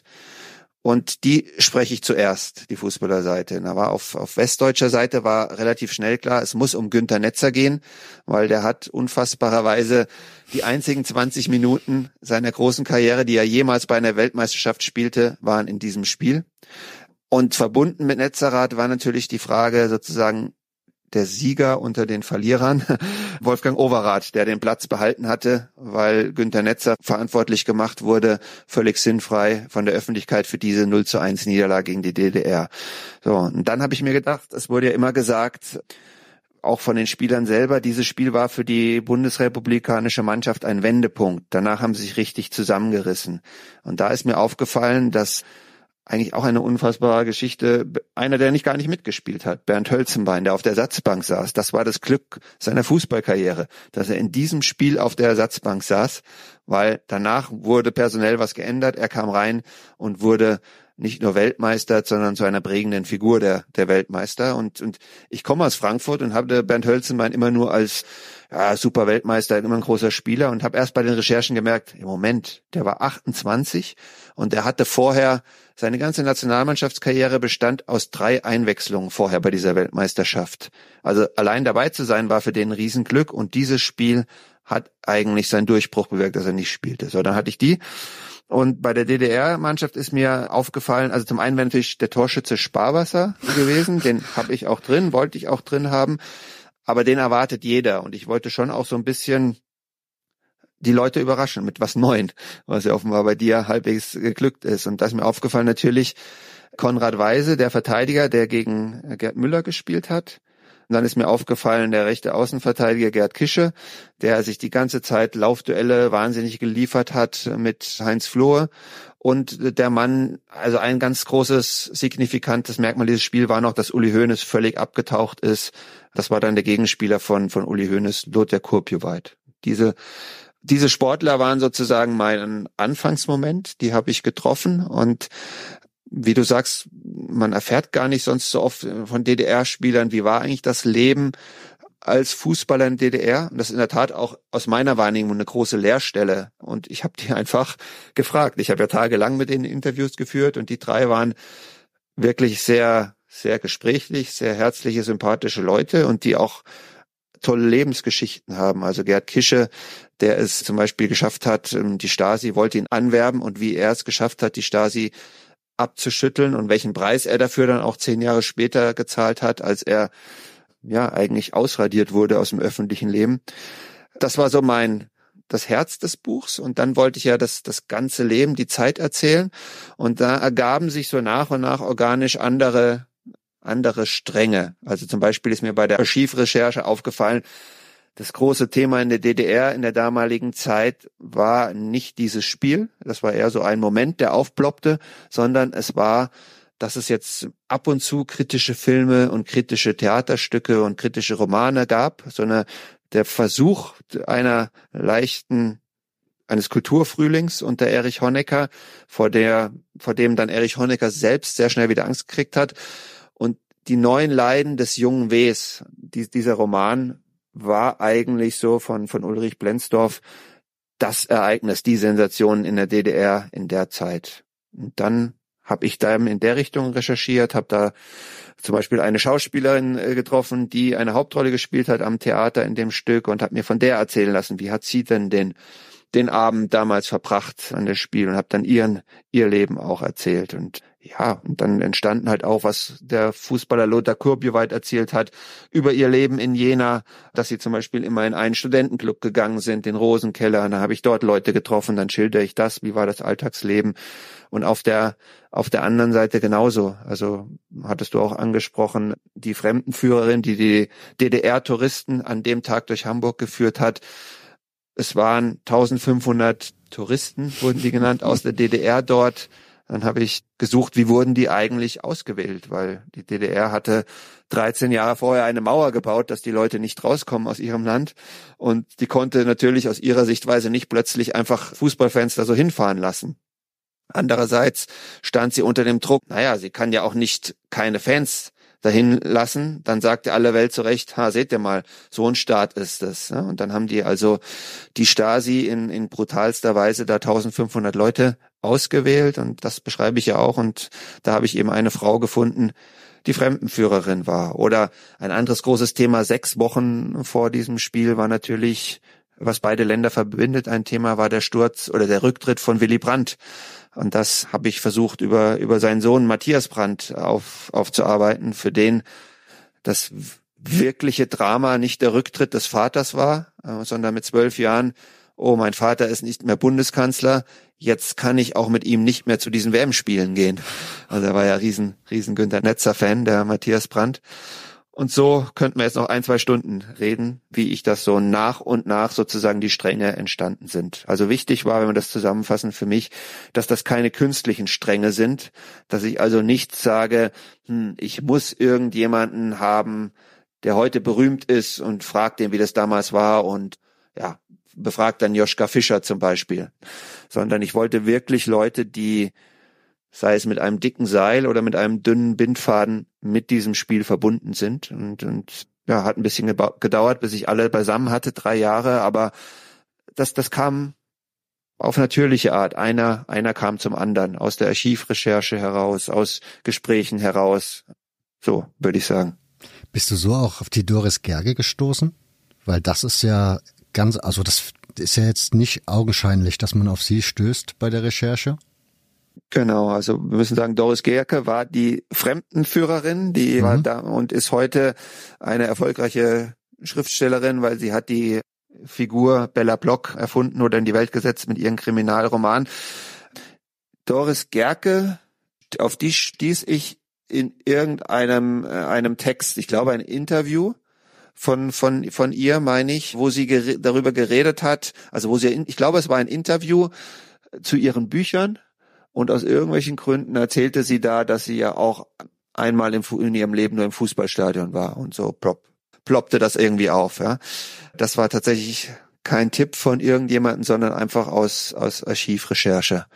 Und die spreche ich zuerst, die Fußballerseite. Da war auf, auf westdeutscher Seite war relativ schnell klar, es muss um Günter Netzer gehen, weil der hat unfassbarerweise die einzigen zwanzig Minuten seiner großen Karriere, die er jemals bei einer Weltmeisterschaft spielte, waren in diesem Spiel. Und verbunden mit Netzerath war natürlich die Frage sozusagen, der Sieger unter den Verlierern, Wolfgang Overath, der den Platz behalten hatte, weil Günter Netzer verantwortlich gemacht wurde, völlig sinnfrei von der Öffentlichkeit für diese null zu eins Niederlage gegen die D D R. So, und dann habe ich mir gedacht, es wurde ja immer gesagt, auch von den Spielern selber, dieses Spiel war für die bundesrepublikanische Mannschaft ein Wendepunkt. Danach haben sie sich richtig zusammengerissen. Und da ist mir aufgefallen, dass eigentlich auch eine unfassbare Geschichte. Einer, der nicht gar nicht mitgespielt hat, Bernd Hölzenbein, der auf der Ersatzbank saß. Das war das Glück seiner Fußballkarriere, dass er in diesem Spiel auf der Ersatzbank saß, weil danach wurde personell was geändert. Er kam rein und wurde nicht nur Weltmeister, sondern zu einer prägenden Figur der, der Weltmeister. Und, und ich komme aus Frankfurt und habe Bernd Hölzenbein immer nur als ja, super Weltmeister, immer ein großer Spieler und habe erst bei den Recherchen gemerkt, im Moment, der war achtundzwanzig und der hatte vorher, seine ganze Nationalmannschaftskarriere bestand aus drei Einwechslungen vorher bei dieser Weltmeisterschaft. Also allein dabei zu sein, war für den ein Riesenglück und dieses Spiel hat eigentlich seinen Durchbruch bewirkt, dass er nicht spielte. So, dann hatte ich die. Und bei der D D R-Mannschaft ist mir aufgefallen, also zum einen wäre natürlich der Torschütze Sparwasser gewesen, den habe ich auch drin, wollte ich auch drin haben, aber den erwartet jeder und ich wollte schon auch so ein bisschen die Leute überraschen mit was Neuem, was ja offenbar bei dir halbwegs geglückt ist. Und da ist mir aufgefallen natürlich Konrad Weise, der Verteidiger, der gegen Gerd Müller gespielt hat. Und dann ist mir aufgefallen der rechte Außenverteidiger Gerd Kische, der sich die ganze Zeit Laufduelle wahnsinnig geliefert hat mit Heinz Flohe. Und der Mann, also ein ganz großes, signifikantes Merkmal dieses Spiels war noch, dass Uli Hoeneß völlig abgetaucht ist. Das war dann der Gegenspieler von, von Uli Hoeneß, Lothar Kurpjoweit. Diese Diese Sportler waren sozusagen mein Anfangsmoment, die habe ich getroffen und wie du sagst, man erfährt gar nicht sonst so oft von D D R-Spielern, wie war eigentlich das Leben als Fußballer in D D R? Und das ist in der Tat auch aus meiner Wahrnehmung eine große Leerstelle und ich habe die einfach gefragt. Ich habe ja tagelang mit denen Interviews geführt und die drei waren wirklich sehr, sehr gesprächig, sehr herzliche, sympathische Leute und die auch tolle Lebensgeschichten haben. Also Gerd Kische, der es zum Beispiel geschafft hat, die Stasi wollte ihn anwerben und wie er es geschafft hat, die Stasi abzuschütteln und welchen Preis er dafür dann auch zehn Jahre später gezahlt hat, als er ja eigentlich ausradiert wurde aus dem öffentlichen Leben. Das war so mein das Herz des Buchs und dann wollte ich ja das das ganze Leben, die Zeit erzählen und da ergaben sich so nach und nach organisch andere andere Stränge. Also zum Beispiel ist mir bei der Archivrecherche aufgefallen, das große Thema in der D D R in der damaligen Zeit war nicht dieses Spiel, das war eher so ein Moment, der aufploppte, sondern es war, dass es jetzt ab und zu kritische Filme und kritische Theaterstücke und kritische Romane gab, sondern der Versuch einer leichten eines Kulturfrühlings unter Erich Honecker, vor der vor dem dann Erich Honecker selbst sehr schnell wieder Angst gekriegt hat. Und die neuen Leiden des jungen Ws, die, dieser Roman war eigentlich so von, von Ulrich Blenzdorf das Ereignis, die Sensation in der D D R in der Zeit. Und dann habe ich da in der Richtung recherchiert, habe da zum Beispiel eine Schauspielerin äh, getroffen, die eine Hauptrolle gespielt hat am Theater in dem Stück und habe mir von der erzählen lassen, wie hat sie denn den den Abend damals verbracht an dem Spiel und habe dann ihren ihr Leben auch erzählt. Und ja, und dann entstanden halt auch, was der Fußballer Lothar Kurbjuweit erzählt hat über ihr Leben in Jena, dass sie zum Beispiel immer in einen Studentenclub gegangen sind, den Rosenkeller. Und da habe ich dort Leute getroffen, dann schildere ich das, wie war das Alltagsleben. Und auf der auf der anderen Seite genauso. Also hattest du auch angesprochen, die Fremdenführerin, die die D D R-Touristen an dem Tag durch Hamburg geführt hat. Es waren eintausendfünfhundert Touristen, wurden die genannt, aus der D D R dort. Dann habe ich gesucht, wie wurden die eigentlich ausgewählt, weil die D D R hatte dreizehn Jahre vorher eine Mauer gebaut, dass die Leute nicht rauskommen aus ihrem Land. Und die konnte natürlich aus ihrer Sichtweise nicht plötzlich einfach Fußballfans da so hinfahren lassen. Andererseits stand sie unter dem Druck, naja, sie kann ja auch nicht keine Fans dahin lassen, dann sagte alle Welt zurecht, ha, seht ihr mal, so ein Staat ist es. Und dann haben die also die Stasi in, in brutalster Weise da eintausendfünfhundert Leute ausgewählt und das beschreibe ich ja auch und da habe ich eben eine Frau gefunden, die Fremdenführerin war. Oder ein anderes großes Thema, sechs Wochen vor diesem Spiel war natürlich, was beide Länder verbindet, ein Thema war der Sturz oder der Rücktritt von Willy Brandt. Und das habe ich versucht, über über seinen Sohn Matthias Brandt auf, aufzuarbeiten, für den das wirkliche Drama nicht der Rücktritt des Vaters war, äh, sondern mit zwölf Jahren, oh, mein Vater ist nicht mehr Bundeskanzler, jetzt kann ich auch mit ihm nicht mehr zu diesen W M-Spielen gehen. Also er war ja riesen, riesen Günter Netzer-Fan, der Matthias Brandt. Und so könnten wir jetzt noch ein, zwei Stunden reden, wie ich das so nach und nach sozusagen die Stränge entstanden sind. Also wichtig war, wenn wir das zusammenfassen für mich, dass das keine künstlichen Stränge sind, dass ich also nicht sage, hm, ich muss irgendjemanden haben, der heute berühmt ist und fragt den, wie das damals war und ja, befragt dann Joschka Fischer zum Beispiel. Sondern ich wollte wirklich Leute, die sei es mit einem dicken Seil oder mit einem dünnen Bindfaden mit diesem Spiel verbunden sind. Und, und ja, hat ein bisschen gedauert, bis ich alle beisammen hatte, drei Jahre, aber das, das kam auf natürliche Art. Einer, einer kam zum anderen, aus der Archivrecherche heraus, aus Gesprächen heraus. So, würde ich sagen. Bist du so auch auf die Doris Gerge gestoßen? Weil das ist ja ganz, also das ist ja jetzt nicht augenscheinlich, dass man auf sie stößt bei der Recherche. Genau, also wir müssen sagen, Doris Gerke war die Fremdenführerin, die mhm. war da und ist heute eine erfolgreiche Schriftstellerin, weil sie hat die Figur Bella Block erfunden oder in die Welt gesetzt mit ihrem Kriminalroman. Doris Gerke, auf die stieß ich in irgendeinem äh, einem Text, ich glaube ein Interview von von von ihr, meine ich, wo sie gere- darüber geredet hat, also wo sie, in, ich glaube, es war ein Interview zu ihren Büchern. Und aus irgendwelchen Gründen erzählte sie da, dass sie ja auch einmal im, in ihrem Leben nur im Fußballstadion war. Und so plop, ploppte das irgendwie auf. Ja. Das war tatsächlich kein Tipp von irgendjemandem, sondern einfach aus, aus Archivrecherche.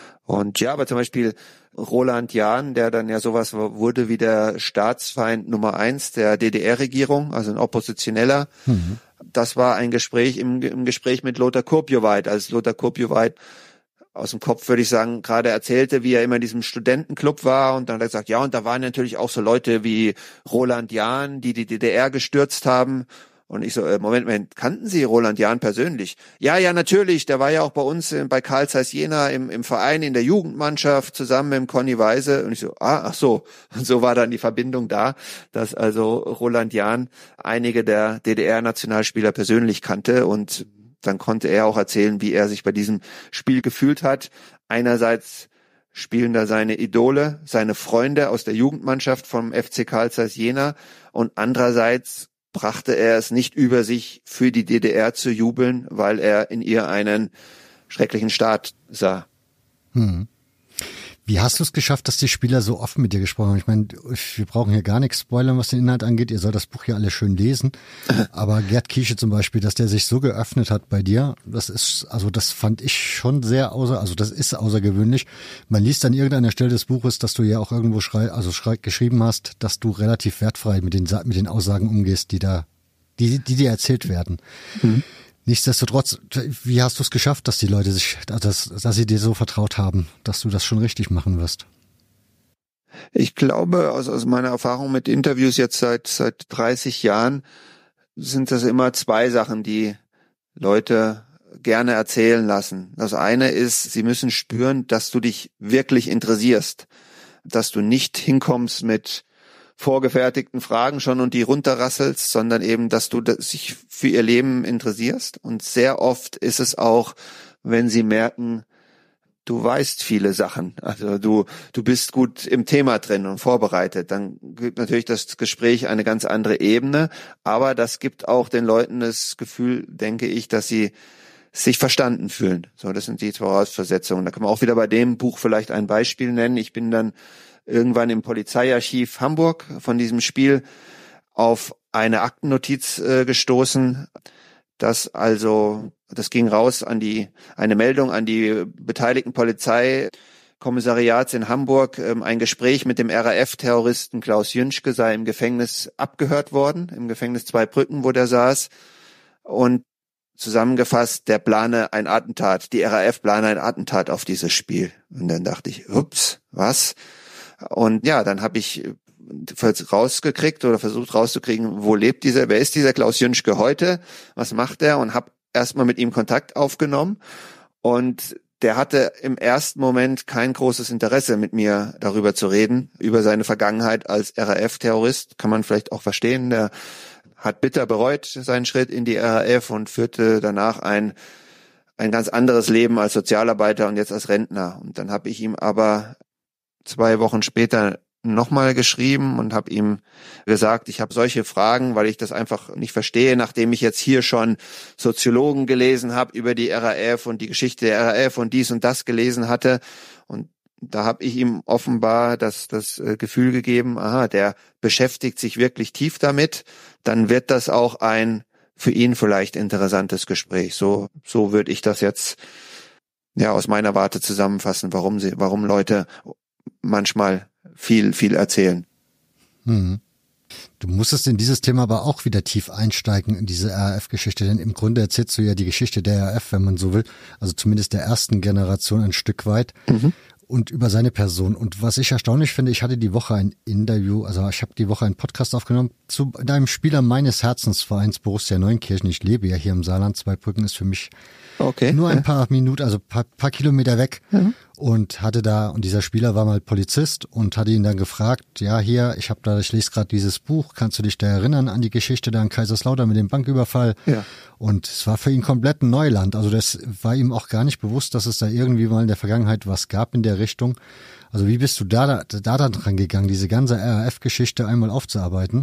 Und ja, aber zum Beispiel Roland Jahn, der dann ja sowas wurde wie der Staatsfeind Nummer eins der D D R-Regierung, also ein Oppositioneller. Mhm. Das war ein Gespräch im, im Gespräch mit Lothar Kurbjuweit, als Lothar Kurbjuweit aus dem Kopf würde ich sagen, gerade erzählte, wie er immer in diesem Studentenclub war und dann hat er gesagt, ja, und da waren natürlich auch so Leute wie Roland Jahn, die die D D R gestürzt haben. Und ich so, äh, Moment, Moment, kannten Sie Roland Jahn persönlich? Ja, ja, natürlich, der war ja auch bei uns äh, bei Carl Zeiss Jena im, im Verein, in der Jugendmannschaft, zusammen mit dem Conny Weise. Und ich so, ah, ach so. Und so war dann die Verbindung da, dass also Roland Jahn einige der D D R-Nationalspieler persönlich kannte und dann konnte er auch erzählen, wie er sich bei diesem Spiel gefühlt hat. Einerseits spielen da seine Idole, seine Freunde aus der Jugendmannschaft vom F C Carl Zeiss Jena und andererseits brachte er es nicht über sich, für die D D R zu jubeln, weil er in ihr einen schrecklichen Staat sah. Hm. Wie hast du es geschafft, dass die Spieler so offen mit dir gesprochen haben? Ich meine, wir brauchen hier gar nichts spoilern, was den Inhalt angeht. Ihr sollt das Buch ja alle schön lesen. Aber Gerd Kiesche zum Beispiel, dass der sich so geöffnet hat bei dir, das ist, also das fand ich schon sehr außer, also das ist außergewöhnlich. Man liest an irgendeiner Stelle des Buches, dass du ja auch irgendwo schrei, also schrei, geschrieben hast, dass du relativ wertfrei mit den, mit den Aussagen umgehst, die da, die, die dir erzählt werden. Mhm. Nichtsdestotrotz, wie hast du es geschafft, dass die Leute sich, dass, dass sie dir so vertraut haben, dass du das schon richtig machen wirst? Ich glaube, aus, aus meiner Erfahrung mit Interviews jetzt seit seit dreißig Jahren sind das immer zwei Sachen, die Leute gerne erzählen lassen. Das eine ist, sie müssen spüren, dass du dich wirklich interessierst, dass du nicht hinkommst mit vorgefertigten Fragen schon und die runterrasselst, sondern eben, dass du dich für ihr Leben interessierst. Und sehr oft ist es auch, wenn sie merken, du weißt viele Sachen, also du du bist gut im Thema drin und vorbereitet, dann gibt natürlich das Gespräch eine ganz andere Ebene, aber das gibt auch den Leuten das Gefühl, denke ich, dass sie sich verstanden fühlen. So, das sind die Voraussetzungen. Da kann man auch wieder bei dem Buch vielleicht ein Beispiel nennen. Ich bin dann irgendwann im Polizeiarchiv Hamburg von diesem Spiel auf eine Aktennotiz äh, gestoßen, dass also, das ging raus an die, eine Meldung an die beteiligten Polizeikommissariats in Hamburg, ähm, ein Gespräch mit dem R A F-Terroristen Klaus Jünschke sei im Gefängnis abgehört worden, im Gefängnis Zweibrücken, wo der saß. Und zusammengefasst, der plane ein Attentat, die R A F plane ein Attentat auf dieses Spiel. Und dann dachte ich, ups, was? Und ja, dann habe ich rausgekriegt oder versucht rauszukriegen, wo lebt dieser, wer ist dieser Klaus Jünschke heute, was macht er, und habe erstmal mit ihm Kontakt aufgenommen, und der hatte im ersten Moment kein großes Interesse, mit mir darüber zu reden, über seine Vergangenheit als R A F-Terrorist, kann man vielleicht auch verstehen. Der hat bitter bereut seinen Schritt in die R A F und führte danach ein ein ganz anderes Leben als Sozialarbeiter und jetzt als Rentner. Und dann habe ich ihm aber zwei Wochen später nochmal geschrieben und habe ihm gesagt, ich habe solche Fragen, weil ich das einfach nicht verstehe, nachdem ich jetzt hier schon Soziologen gelesen habe über die R A F und die Geschichte der R A F und dies und das gelesen hatte. Und da habe ich ihm offenbar das, das Gefühl gegeben, aha, der beschäftigt sich wirklich tief damit, dann wird das auch ein für ihn vielleicht interessantes Gespräch. So, so würde ich das jetzt ja aus meiner Warte zusammenfassen, warum sie, warum Leute manchmal viel, viel erzählen. Hm. Du musstest in dieses Thema aber auch wieder tief einsteigen, in diese R A F-Geschichte, denn im Grunde erzählst du ja die Geschichte der R A F, wenn man so will, also zumindest der ersten Generation ein Stück weit. Mhm. Und über seine Person. Und was ich erstaunlich finde, ich hatte die Woche ein Interview, also ich habe die Woche einen Podcast aufgenommen zu einem Spieler meines Herzensvereins Borussia Neunkirchen. Ich lebe ja hier im Saarland. Zweibrücken ist für mich okay, nur ein paar Minuten, also paar, paar Kilometer weg. Mhm. Und hatte da, und dieser Spieler war mal Polizist und hatte ihn dann gefragt, ja hier, ich habe da, ich lese gerade dieses Buch, kannst du dich da erinnern an die Geschichte da in Kaiserslautern mit dem Banküberfall? Ja. Und es war für ihn komplett ein Neuland. Also das war ihm auch gar nicht bewusst, dass es da irgendwie mal in der Vergangenheit was gab in der Richtung. Also wie bist du da, da, da dann dran gegangen, diese ganze R A F-Geschichte einmal aufzuarbeiten?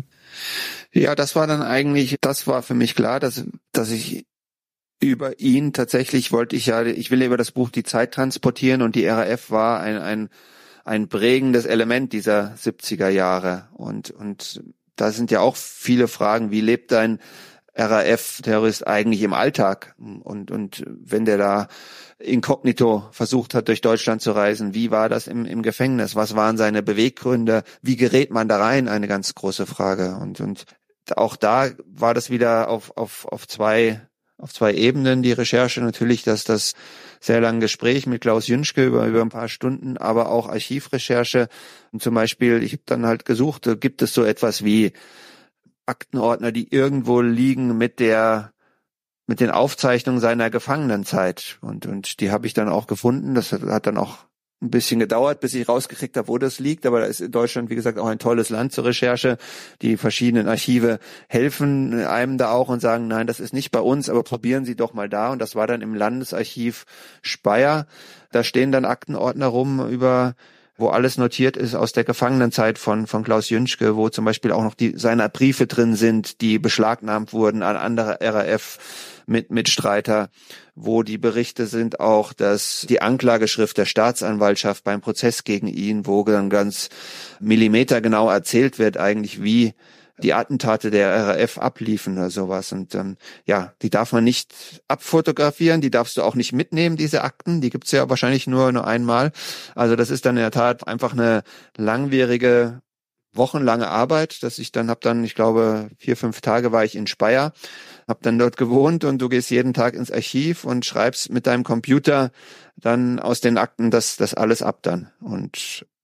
Ja, das war dann eigentlich, das war für mich klar, dass, dass ich über ihn tatsächlich wollte ich ja, ich will über das Buch die Zeit transportieren, und die R A F war ein, ein, ein prägendes Element dieser siebziger Jahre. Und, und da sind ja auch viele Fragen, wie lebt ein R A F-Terrorist eigentlich im Alltag? Und, und wenn der da inkognito versucht hat, durch Deutschland zu reisen, wie war das im, im Gefängnis? Was waren seine Beweggründe? Wie gerät man da rein? Eine ganz große Frage. Und, und auch da war das wieder auf, auf, auf zwei auf zwei Ebenen die Recherche, natürlich, dass das sehr lange Gespräch mit Klaus Jünschke über über ein paar Stunden, aber auch Archivrecherche. Und zum Beispiel, ich habe dann halt gesucht, gibt es so etwas wie Aktenordner, die irgendwo liegen mit der mit den Aufzeichnungen seiner Gefangenenzeit, und und die habe ich dann auch gefunden. Das hat, hat dann auch ein bisschen gedauert, bis ich rausgekriegt habe, wo das liegt, aber da ist in Deutschland, wie gesagt, auch ein tolles Land zur Recherche. Die verschiedenen Archive helfen einem da auch und sagen, nein, das ist nicht bei uns, aber probieren Sie doch mal da. Und das war dann im Landesarchiv Speyer. Da stehen dann Aktenordner rum über, wo alles notiert ist aus der Gefangenenzeit von von Klaus Jünschke, wo zum Beispiel auch noch die seiner Briefe drin sind, die beschlagnahmt wurden an andere R A F mit Mitstreiter, wo die Berichte sind auch, dass die Anklageschrift der Staatsanwaltschaft beim Prozess gegen ihn, wo dann ganz millimetergenau erzählt wird eigentlich, wie die Attentate der R A F abliefen oder sowas. Und ähm, ja, die darf man nicht abfotografieren, die darfst du auch nicht mitnehmen, diese Akten, die gibt's ja wahrscheinlich nur nur einmal. Also das ist dann in der Tat einfach eine langwierige, wochenlange Arbeit, dass ich dann hab dann, ich glaube, vier, fünf Tage war ich in Speyer, hab dann dort gewohnt, und du gehst jeden Tag ins Archiv und schreibst mit deinem Computer dann aus den Akten das das alles ab dann. Und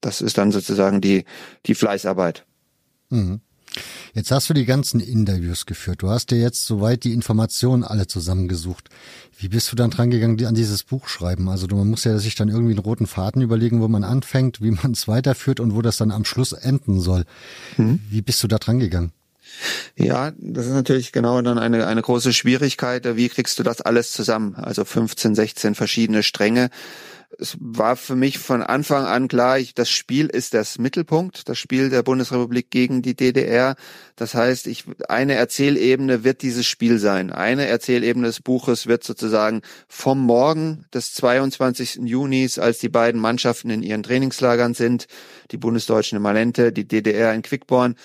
das ist dann sozusagen die, die Fleißarbeit. Mhm. Jetzt hast du die ganzen Interviews geführt. Du hast dir jetzt soweit die Informationen alle zusammengesucht. Wie bist du dann dran gegangen, die an dieses Buch schreiben? Also man muss ja sich dann irgendwie einen roten Faden überlegen, wo man anfängt, wie man es weiterführt und wo das dann am Schluss enden soll. Mhm. Wie bist du da dran gegangen? Ja, das ist natürlich genau dann eine, eine große Schwierigkeit. Wie kriegst du das alles zusammen? Also fünfzehn, sechzehn verschiedene Stränge. Es war für mich von Anfang an klar, ich, das Spiel ist das Mittelpunkt, das Spiel der Bundesrepublik gegen die D D R. Das heißt, ich, eine Erzählebene wird dieses Spiel sein. Eine Erzählebene des Buches wird sozusagen vom Morgen des zweiundzwanzigsten Junis, als die beiden Mannschaften in ihren Trainingslagern sind, die Bundesdeutschen in Malente, die D D R in Quickborn,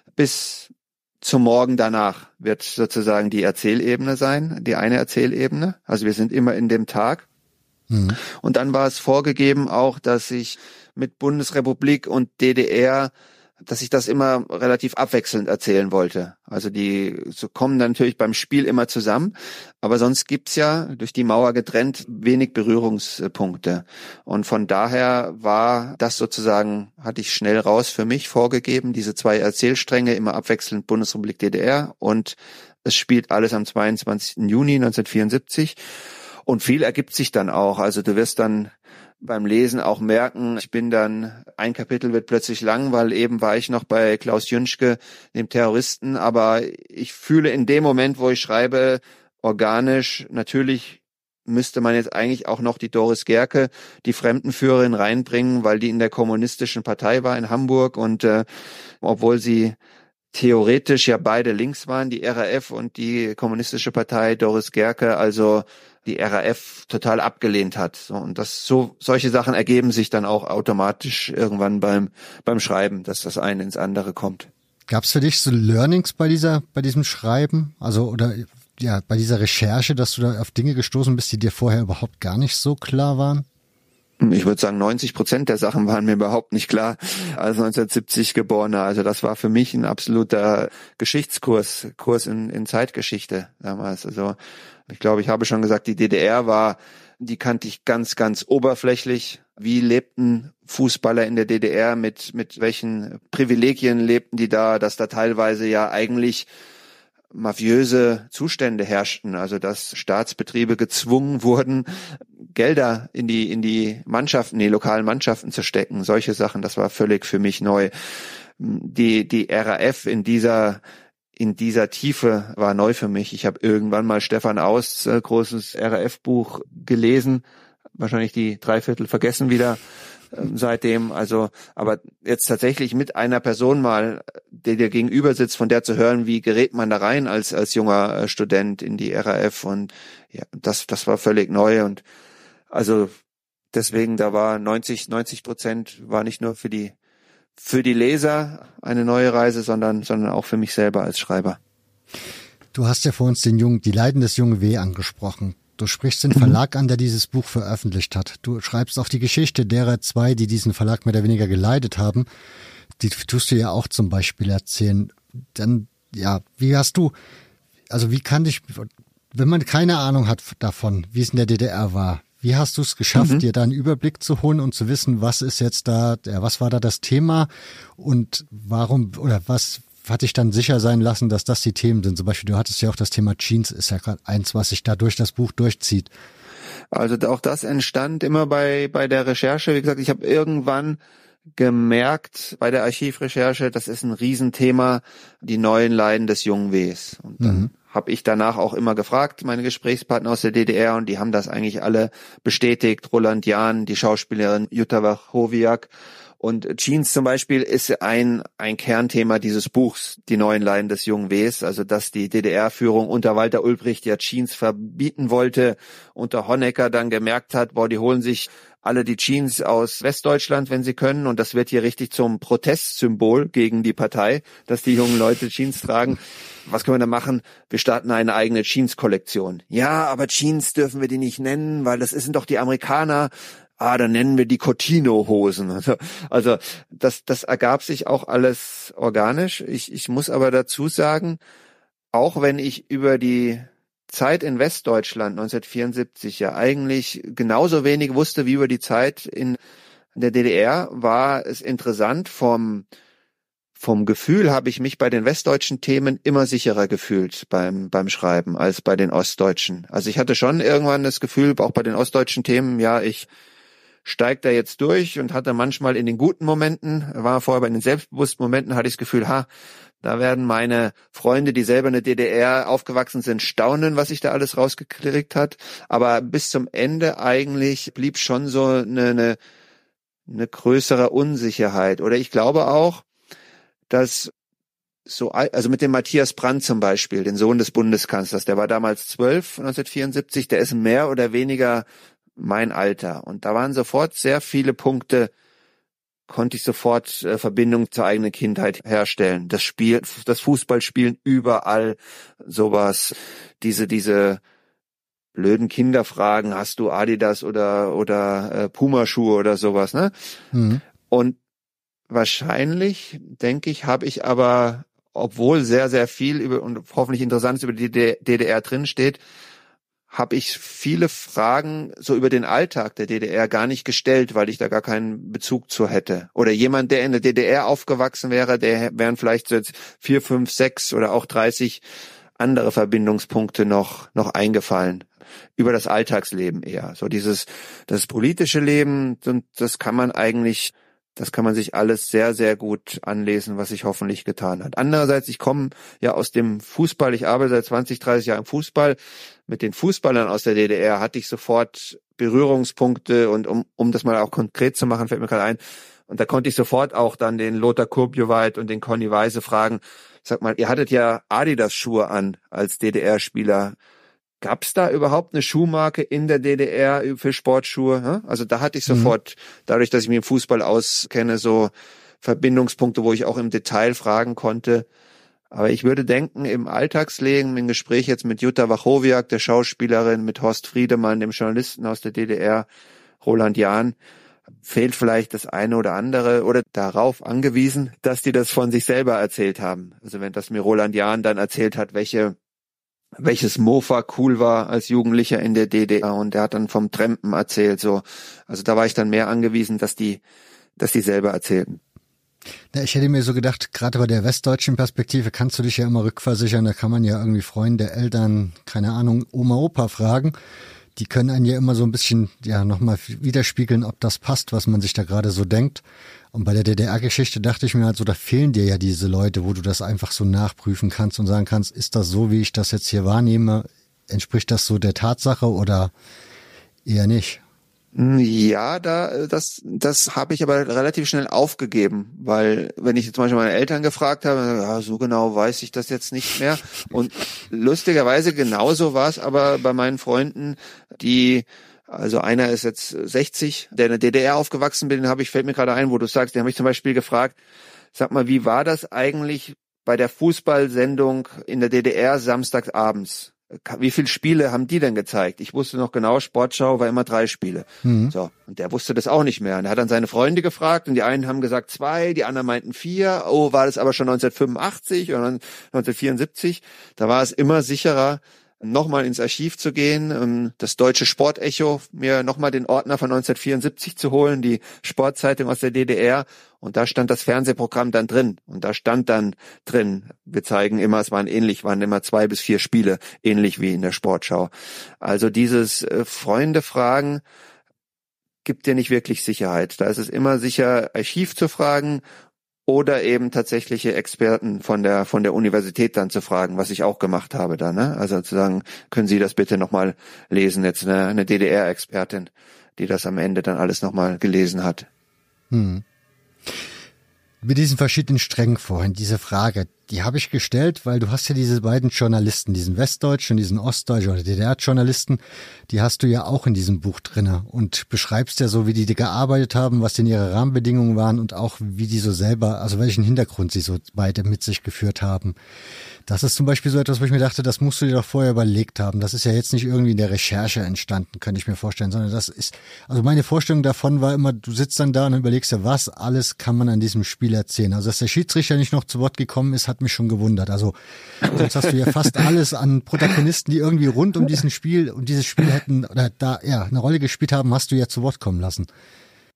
bis zum Morgen danach wird sozusagen die Erzählebene sein, die eine Erzählebene. Also wir sind immer in dem Tag. Mhm. Und dann war es vorgegeben auch, dass ich mit Bundesrepublik und D D R, dass ich das immer relativ abwechselnd erzählen wollte. Also die so kommen dann natürlich beim Spiel immer zusammen, aber sonst gibt's ja durch die Mauer getrennt wenig Berührungspunkte. Und von daher war das sozusagen, hatte ich schnell raus für mich vorgegeben, diese zwei Erzählstränge, immer abwechselnd Bundesrepublik D D R, und es spielt alles am zweiundzwanzigsten Juni neunzehnhundertvierundsiebzig. Und viel ergibt sich dann auch. Also du wirst dann beim Lesen auch merken, ich bin dann, ein Kapitel wird plötzlich lang, weil eben war ich noch bei Klaus Jünschke, dem Terroristen, aber ich fühle in dem Moment, wo ich schreibe, organisch, natürlich müsste man jetzt eigentlich auch noch die Doris Gerke, die Fremdenführerin, reinbringen, weil die in der kommunistischen Partei war in Hamburg, und äh, obwohl sie theoretisch ja beide links waren, die R A F und die kommunistische Partei, Doris Gerke, also die R A F total abgelehnt hat. So, und das, so, solche Sachen ergeben sich dann auch automatisch irgendwann beim, beim Schreiben, dass das eine ins andere kommt. Gab es für dich so Learnings bei dieser, bei diesem Schreiben? Also, oder, ja, bei dieser Recherche, dass du da auf Dinge gestoßen bist, die dir vorher überhaupt gar nicht so klar waren? Ich würde sagen, neunzig Prozent der Sachen waren mir überhaupt nicht klar als neunzehnhundertsiebzig Geborener. Also das war für mich ein absoluter Geschichtskurs, Kurs in, in Zeitgeschichte damals. Also ich glaube, ich habe schon gesagt, die D D R war, die kannte ich ganz, ganz oberflächlich. Wie lebten Fußballer in der D D R, mit, mit welchen Privilegien lebten die da, dass da teilweise ja eigentlich mafiöse Zustände herrschten, also dass Staatsbetriebe gezwungen wurden, Gelder in die in die Mannschaften, die lokalen Mannschaften zu stecken. Solche Sachen, das war völlig für mich neu. Die die R A F in dieser in dieser Tiefe war neu für mich. Ich habe irgendwann mal Stefan Austs äh, großes R A F-Buch gelesen, wahrscheinlich die Dreiviertel vergessen wieder äh, seitdem. Also, aber jetzt tatsächlich mit einer Person mal, der dir gegenüber sitzt, von der zu hören, wie gerät man da rein als als junger äh, Student in die R A F, und ja, das das war völlig neu. Und also deswegen, da war neunzig Prozent war nicht nur für die für die Leser eine neue Reise, sondern sondern auch für mich selber als Schreiber. Du hast ja vor uns den jungen, die Leiden des jungen W. angesprochen. Du sprichst den Verlag an, der dieses Buch veröffentlicht hat. Du schreibst auch die Geschichte derer zwei, die diesen Verlag mehr oder weniger geleitet haben. Die tust du ja auch zum Beispiel erzählen. Dann, ja, wie hast du, also wie kann dich, wenn man keine Ahnung hat davon, wie es in der D D R war, wie hast du es geschafft, mhm. dir da einen Überblick zu holen und zu wissen, was ist jetzt da, ja, was war da das Thema und warum, oder was hat dich dann sicher sein lassen, dass das die Themen sind? Zum Beispiel, du hattest ja auch das Thema Jeans, ist ja gerade eins, was sich da durch das Buch durchzieht. Also auch das entstand immer bei bei der Recherche. Wie gesagt, ich habe irgendwann gemerkt bei der Archivrecherche, das ist ein Riesenthema, die neuen Leiden des jungen Ws. Und dann mhm. habe ich danach auch immer gefragt, meine Gesprächspartner aus der D D R, und die haben das eigentlich alle bestätigt. Roland Jahn, die Schauspielerin Jutta Wachowiak. Und Jeans zum Beispiel ist ein ein Kernthema dieses Buchs, die neuen Leiden des jungen Ws, also dass die D D R-Führung unter Walter Ulbricht ja Jeans verbieten wollte, unter Honecker dann gemerkt hat, boah, die holen sich alle die Jeans aus Westdeutschland, wenn sie können, und das wird hier richtig zum Protestsymbol gegen die Partei, dass die jungen Leute Jeans tragen. Was können wir da machen? Wir starten eine eigene Jeans-Kollektion. Ja, aber Jeans dürfen wir die nicht nennen, weil das sind doch die Amerikaner. Ah, dann nennen wir die Cotino-Hosen. Also, also das, das ergab sich auch alles organisch. Ich, ich muss aber dazu sagen, auch wenn ich über die Zeit in Westdeutschland neunzehnhundertvierundsiebzig ja eigentlich genauso wenig wusste wie über die Zeit in In der D D R war es interessant, vom vom Gefühl habe ich mich bei den westdeutschen Themen immer sicherer gefühlt beim beim Schreiben als bei den ostdeutschen. Also ich hatte schon irgendwann das Gefühl, auch bei den ostdeutschen Themen, ja, ich steigt da jetzt durch und hatte manchmal in den guten Momenten, war vorher bei den selbstbewussten Momenten, hatte ich das Gefühl, ha, da werden meine Freunde, die selber in der D D R aufgewachsen sind, staunen, was sich da alles rausgekriegt hat. Aber bis zum Ende eigentlich blieb schon so eine, eine, eine größere Unsicherheit. Oder ich glaube auch, dass so, also mit dem Matthias Brandt zum Beispiel, den Sohn des Bundeskanzlers, der war damals zwölf, neunzehnhundertvierundsiebzig, der ist mehr oder weniger mein Alter. Und da waren sofort sehr viele Punkte, konnte ich sofort äh, Verbindung zur eigenen Kindheit herstellen. Das Spiel, das Fußballspielen überall, sowas, diese, diese blöden Kinderfragen, hast du Adidas oder, oder äh, Puma-Schuhe oder sowas, ne? Mhm. Und wahrscheinlich, denke ich, habe ich aber, obwohl sehr, sehr viel über und hoffentlich Interessantes über die D D R drinsteht, habe ich viele Fragen so über den Alltag der D D R gar nicht gestellt, weil ich da gar keinen Bezug zu hätte. Oder jemand, der in der D D R aufgewachsen wäre, der wären vielleicht so jetzt vier, fünf, sechs oder auch dreißig andere Verbindungspunkte noch noch eingefallen. Über das Alltagsleben eher. So dieses, das politische Leben, das kann man eigentlich, das kann man sich alles sehr, sehr gut anlesen, was sich hoffentlich getan hat. Andererseits, ich komme ja aus dem Fußball, ich arbeite seit zwanzig, dreißig Jahren im Fußball. Mit den Fußballern aus der D D R hatte ich sofort Berührungspunkte und um um das mal auch konkret zu machen, fällt mir gerade ein, und da konnte ich sofort auch dann den Lothar Kurbjuweit und den Conny Weise fragen, sag mal, ihr hattet ja Adidas-Schuhe an als D D R-Spieler. Gab es da überhaupt eine Schuhmarke in der D D R für Sportschuhe? Also da hatte ich sofort, dadurch, dass ich mich im Fußball auskenne, so Verbindungspunkte, wo ich auch im Detail fragen konnte. Aber ich würde denken, im Alltagsleben, im Gespräch jetzt mit Jutta Wachowiak, der Schauspielerin, mit Horst Friedemann, dem Journalisten aus der D D R, Roland Jahn, fehlt vielleicht das eine oder andere oder darauf angewiesen, dass die das von sich selber erzählt haben. Also wenn das mir Roland Jahn dann erzählt hat, welche welches Mofa cool war als Jugendlicher in der D D R, und er hat dann vom Trampen erzählt, so. Also da war ich dann mehr angewiesen, dass die, dass die selber erzählten. Ja, ich hätte mir so gedacht, gerade bei der westdeutschen Perspektive kannst du dich ja immer rückversichern, da kann man ja irgendwie Freunde, Eltern, keine Ahnung, Oma, Opa fragen. Die können einen ja immer so ein bisschen, ja, nochmal widerspiegeln, ob das passt, was man sich da gerade so denkt. Und bei der D D R-Geschichte dachte ich mir halt so, da fehlen dir ja diese Leute, wo du das einfach so nachprüfen kannst und sagen kannst, ist das so, wie ich das jetzt hier wahrnehme? Entspricht das so der Tatsache oder eher nicht? Ja, da das das habe ich aber relativ schnell aufgegeben, weil wenn ich jetzt zum Beispiel meine Eltern gefragt habe, ja, so genau weiß ich das jetzt nicht mehr. Und lustigerweise genauso war es aber bei meinen Freunden, die, also einer ist jetzt sechzig, der in der D D R aufgewachsen bin, den habe ich, fällt mir gerade ein, wo du sagst, den habe ich zum Beispiel gefragt, sag mal, wie war das eigentlich bei der Fußballsendung in der D D R samstags abends? Wie viele Spiele haben die denn gezeigt? Ich wusste noch genau, Sportschau war immer drei Spiele. Mhm. So, und der wusste das auch nicht mehr. Und er hat dann seine Freunde gefragt und die einen haben gesagt zwei, die anderen meinten vier. Oh, war das aber schon neunzehnhundertfünfundachtzig oder neunzehnhundertvierundsiebzig? Da war es immer sicherer, nochmal ins Archiv zu gehen, das Deutsche Sportecho, mir nochmal den Ordner von neunzehnhundertvierundsiebzig zu holen, die Sportzeitung aus der D D R, und da stand das Fernsehprogramm dann drin, und da stand dann drin, wir zeigen immer, es waren ähnlich, waren immer zwei bis vier Spiele, ähnlich wie in der Sportschau. Also dieses äh, Freunde fragen gibt dir nicht wirklich Sicherheit. Da ist es immer sicher, Archiv zu fragen, oder eben tatsächliche Experten von der von der Universität dann zu fragen, was ich auch gemacht habe da, ne? Also zu sagen, können Sie das bitte nochmal lesen, jetzt eine, eine D D R-Expertin, die das am Ende dann alles nochmal gelesen hat. Hm. Mit diesen verschiedenen Strängen vorhin, diese Frage, die habe ich gestellt, weil du hast ja diese beiden Journalisten, diesen Westdeutschen und diesen Ostdeutschen oder D D R-Journalisten, die hast du ja auch in diesem Buch drinne und beschreibst ja so, wie die gearbeitet haben, was denn ihre Rahmenbedingungen waren und auch wie die so selber, also welchen Hintergrund sie so beide mit sich geführt haben. Das ist zum Beispiel so etwas, wo ich mir dachte, das musst du dir doch vorher überlegt haben. Das ist ja jetzt nicht irgendwie in der Recherche entstanden, kann ich mir vorstellen, sondern das ist, also meine Vorstellung davon war immer, du sitzt dann da und überlegst ja, was alles kann man an diesem Spiel erzählen. Also dass der Schiedsrichter nicht noch zu Wort gekommen ist, hat mich schon gewundert. Also sonst hast du ja fast alles an Protagonisten, die irgendwie rund um diesen Spiel, um dieses Spiel hätten oder da ja eine Rolle gespielt haben, hast du ja zu Wort kommen lassen.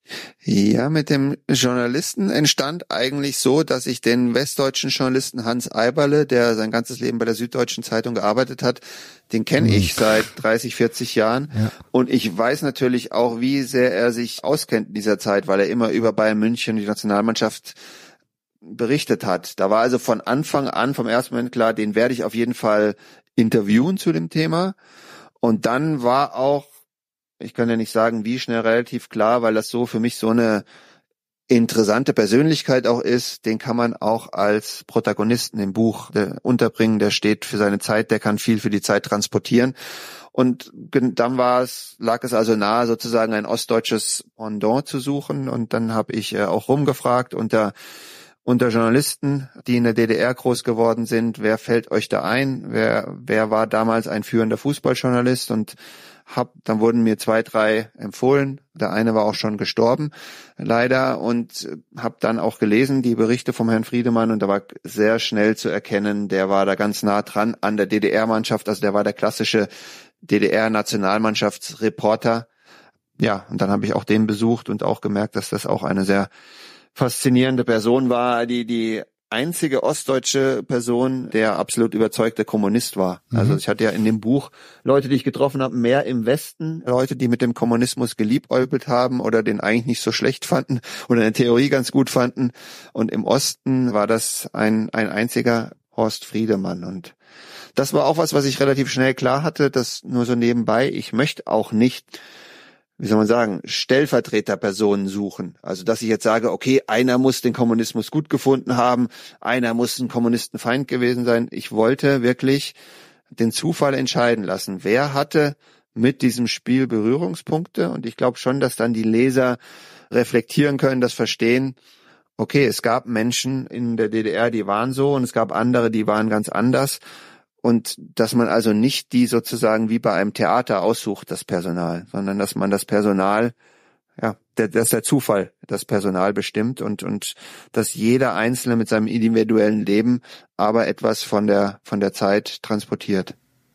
Ja, mit dem Journalisten entstand eigentlich so, dass ich den westdeutschen Journalisten Hans Eiberle, der sein ganzes Leben bei der Süddeutschen Zeitung gearbeitet hat, den kenne ich seit dreißig, vierzig Jahren. Ja. Und ich weiß natürlich auch, wie sehr er sich auskennt in dieser Zeit, weil er immer über Bayern München, die Nationalmannschaft, berichtet hat. Da war also von Anfang an, vom ersten Moment klar, den werde ich auf jeden Fall interviewen zu dem Thema. Und dann war auch, ich kann ja nicht sagen, wie schnell, relativ klar, weil das so für mich so eine interessante Persönlichkeit auch ist, den kann man auch als Protagonisten im Buch unterbringen, der steht für seine Zeit, der kann viel für die Zeit transportieren. Und dann war es, lag es also nahe, sozusagen ein ostdeutsches Pendant zu suchen. Und dann habe ich auch rumgefragt unter unter Journalisten, die in der D D R groß geworden sind, wer fällt euch da ein? Wer wer war damals ein führender Fußballjournalist? Und hab, dann wurden mir zwei, drei empfohlen. Der eine war auch schon gestorben, leider, und habe dann auch gelesen die Berichte vom Herrn Friedemann, und da war sehr schnell zu erkennen, der war da ganz nah dran an der D D R-Mannschaft, also der war der klassische D D R-Nationalmannschaftsreporter. Ja, und dann habe ich auch den besucht und auch gemerkt, dass das auch eine sehr faszinierende Person war, die die einzige ostdeutsche Person, der absolut überzeugter Kommunist war. Mhm. Also ich hatte ja in dem Buch Leute, die ich getroffen habe, mehr im Westen, Leute, die mit dem Kommunismus geliebäugelt haben oder den eigentlich nicht so schlecht fanden oder in der Theorie ganz gut fanden. Und im Osten war das ein ein einziger Horst Friedemann. Und das war auch was, was ich relativ schnell klar hatte, das nur so nebenbei. Ich möchte auch nicht, wie soll man sagen, Stellvertreterpersonen suchen. Also, dass ich jetzt sage, okay, einer muss den Kommunismus gut gefunden haben, einer muss ein Kommunistenfeind gewesen sein. Ich wollte wirklich den Zufall entscheiden lassen. Wer hatte mit diesem Spiel Berührungspunkte? Und ich glaube schon, dass dann die Leser reflektieren können, das verstehen. Okay, es gab Menschen in der D D R, die waren so, und es gab andere, die waren ganz anders. Und dass man also nicht die sozusagen wie bei einem Theater aussucht, das Personal, sondern dass man das Personal, ja, der, dass der Zufall das Personal bestimmt und und dass jeder Einzelne mit seinem individuellen Leben aber etwas von der von der Zeit transportiert.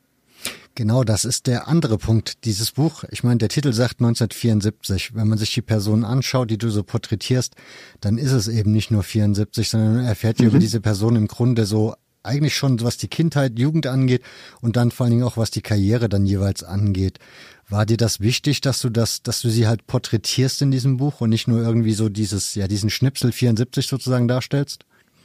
Genau, das ist der andere Punkt dieses Buch. Ich meine, der Titel sagt neunzehnhundertvierundsiebzig. Wenn man sich die Personen anschaut, die du so porträtierst, dann ist es eben nicht nur vierundsiebzig, sondern man erfährt mhm. über diese Person im Grunde so eigentlich schon, was die Kindheit, Jugend angeht und dann vor allen Dingen auch, was die Karriere dann jeweils angeht. War dir das wichtig, dass du das, dass du sie halt porträtierst in diesem Buch und nicht nur irgendwie so dieses, ja, diesen Schnipsel vierundsiebzig sozusagen darstellst?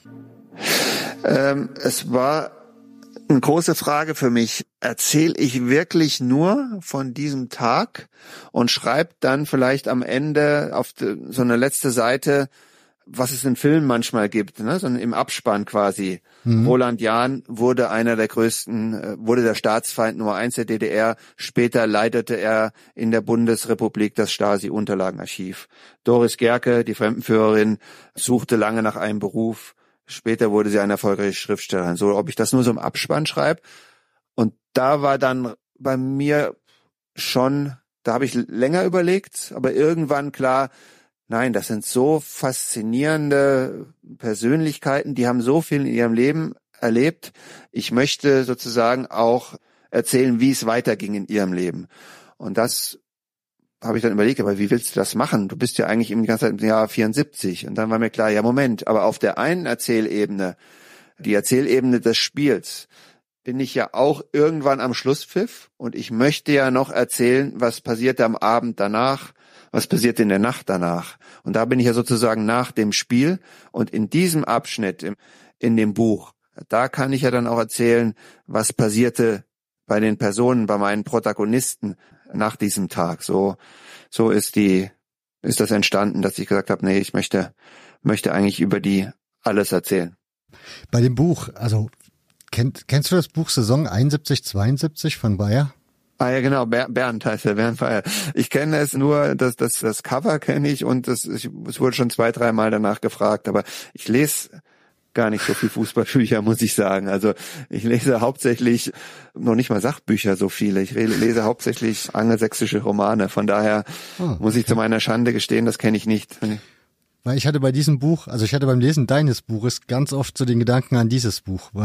Ähm, es war eine große Frage für mich. Erzähle ich wirklich nur von diesem Tag und schreibe dann vielleicht am Ende auf die, so eine letzte Seite, was es in Filmen manchmal gibt, ne, so im Abspann quasi. Mhm. Roland Jahn wurde einer der größten, wurde der Staatsfeind Nummer eins der D D R. Später leitete er in der Bundesrepublik das Stasi-Unterlagenarchiv. Doris Gerke, die Fremdenführerin, suchte lange nach einem Beruf. Später wurde sie eine erfolgreiche Schriftstellerin. So, ob ich das nur so im Abspann schreibe. Und da war dann bei mir schon, da habe ich länger überlegt, aber irgendwann klar, nein, das sind so faszinierende Persönlichkeiten, die haben so viel in ihrem Leben erlebt. Ich möchte sozusagen auch erzählen, wie es weiterging in ihrem Leben. Und das habe ich dann überlegt, aber wie willst du das machen? Du bist ja eigentlich im ganzen Jahr vierundsiebzig. Und dann war mir klar, ja Moment, aber auf der einen Erzählebene, die Erzählebene des Spiels, bin ich ja auch irgendwann am Schlusspfiff und ich möchte ja noch erzählen, was passierte am Abend danach, was passiert in der Nacht danach. Und da bin ich ja sozusagen nach dem Spiel. Und in diesem Abschnitt, im, in dem Buch, da kann ich ja dann auch erzählen, was passierte bei den Personen, bei meinen Protagonisten nach diesem Tag. So, so ist die, ist das entstanden, dass ich gesagt habe, nee, ich möchte, möchte eigentlich über die alles erzählen. Bei dem Buch, also, kennt, kennst du das Buch Saison einundsiebzig, zweiundsiebzig von Bayer? Ah ja, genau, Ber- Bernd heißt er, Bernd Bayer. Ich kenne es nur, das, das, das Cover kenne ich und das, ich, es wurde schon zwei, dreimal danach gefragt, aber ich lese gar nicht so viel Fußballbücher, muss ich sagen. Also ich lese hauptsächlich, noch nicht mal Sachbücher so viele, ich lese hauptsächlich angelsächsische Romane, von daher oh, okay. muss ich zu meiner Schande gestehen, das kenne ich nicht. Weil ich hatte bei diesem Buch, also ich hatte beim Lesen deines Buches ganz oft so den Gedanken an dieses Buch, weil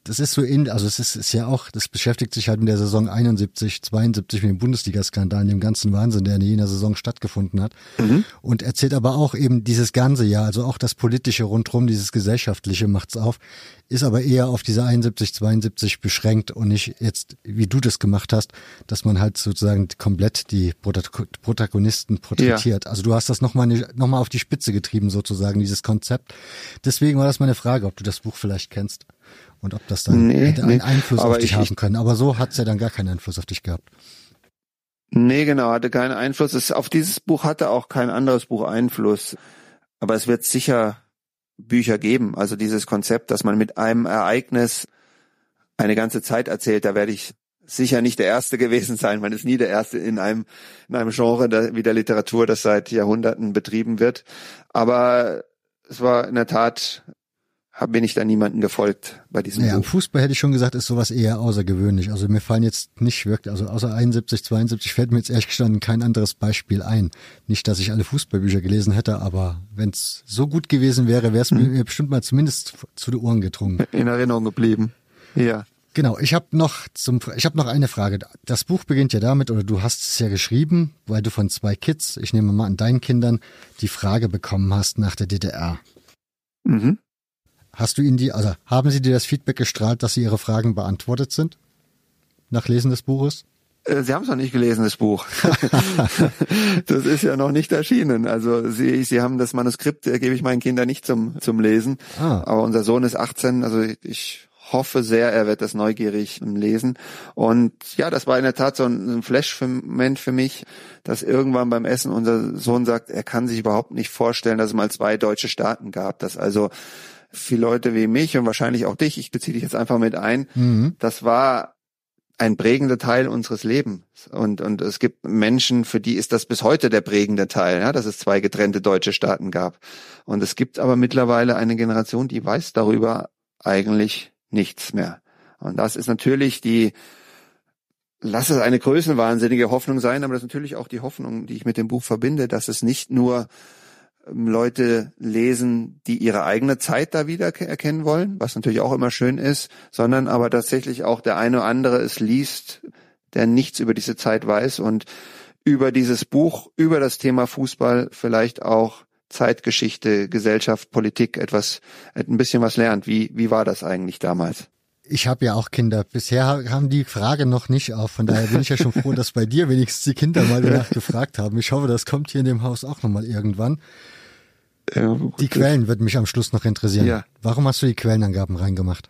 das ist so in, also es ist, ist ja auch, das beschäftigt sich halt in der Saison einundsiebzig, zweiundsiebzig mit dem Bundesliga-Skandal, dem ganzen Wahnsinn, der in jener Saison stattgefunden hat. Mhm. Und erzählt aber auch eben dieses ganze Jahr, also auch das Politische rundherum, dieses Gesellschaftliche macht's auf, ist aber eher auf diese einundsiebzig, zweiundsiebzig beschränkt und nicht jetzt, wie du das gemacht hast, dass man halt sozusagen komplett die Protagonisten porträtiert. Ja. Also du hast das nochmal noch mal auf die Spitze getrieben sozusagen, dieses Konzept. Deswegen war das meine Frage, ob du das Buch vielleicht kennst. Und ob das dann nee, hätte einen nee, Einfluss auf dich ich, haben können. Aber so hat's ja dann gar keinen Einfluss auf dich gehabt. Nee, genau, hatte keinen Einfluss. Es, auf dieses Buch hatte auch kein anderes Buch Einfluss. Aber es wird sicher Bücher geben. Also dieses Konzept, dass man mit einem Ereignis eine ganze Zeit erzählt, da werde ich sicher nicht der Erste gewesen sein. Man ist nie der Erste in einem, in einem Genre der, wie der Literatur, das seit Jahrhunderten betrieben wird. Aber es war in der Tat... bin ich da niemanden gefolgt bei diesem naja, Buch. Im Fußball hätte ich schon gesagt, ist sowas eher außergewöhnlich. Also mir fallen jetzt nicht wirklich, also außer einundsiebzig, zweiundsiebzig fällt mir jetzt ehrlich gestanden kein anderes Beispiel ein. Nicht, dass ich alle Fußballbücher gelesen hätte, aber wenn es so gut gewesen wäre, wäre es hm. mir bestimmt mal zumindest zu den Ohren gedrungen. In Erinnerung geblieben, ja. Genau, ich habe noch zum, ich habe noch eine Frage. Das Buch beginnt ja damit, oder du hast es ja geschrieben, weil du von zwei Kids, ich nehme mal an deinen Kindern, die Frage bekommen hast nach der D D R. Mhm. Hast du ihnen die, also haben sie dir das Feedback gestrahlt, dass sie ihre Fragen beantwortet sind? Nach Lesen des Buches? Sie haben es noch nicht gelesen, das Buch. Das ist ja noch nicht erschienen. Also sie, sie haben das Manuskript, äh, gebe ich meinen Kindern nicht zum, zum Lesen. Ah. Aber unser Sohn ist achtzehn, also ich hoffe sehr, er wird das neugierig lesen. Und ja, das war in der Tat so ein Flash-Moment für mich, dass irgendwann beim Essen unser Sohn sagt, er kann sich überhaupt nicht vorstellen, dass es mal zwei deutsche Staaten gab. Dass also viele Leute wie mich und wahrscheinlich auch dich, ich beziehe dich jetzt einfach mit ein, mhm. das war ein prägender Teil unseres Lebens. Und, und es gibt Menschen, für die ist das bis heute der prägende Teil, ja, dass es zwei getrennte deutsche Staaten gab. Und es gibt aber mittlerweile eine Generation, die weiß darüber eigentlich nichts mehr. Und das ist natürlich die, lass es eine größenwahnsinnige Hoffnung sein, aber das ist natürlich auch die Hoffnung, die ich mit dem Buch verbinde, dass es nicht nur Leute lesen, die ihre eigene Zeit da wieder erkennen wollen, was natürlich auch immer schön ist, sondern aber tatsächlich auch der eine oder andere es liest, der nichts über diese Zeit weiß und über dieses Buch, über das Thema Fußball vielleicht auch Zeitgeschichte, Gesellschaft, Politik etwas, ein bisschen was lernt. Wie, wie war das eigentlich damals? Ich habe ja auch Kinder. Bisher haben die Frage noch nicht auf. Von daher bin ich ja schon froh, dass bei dir wenigstens die Kinder mal danach gefragt haben. Ich hoffe, das kommt hier in dem Haus auch nochmal irgendwann. Ja, die Quellen würden mich am Schluss noch interessieren. Ja. Warum hast du die Quellenangaben reingemacht?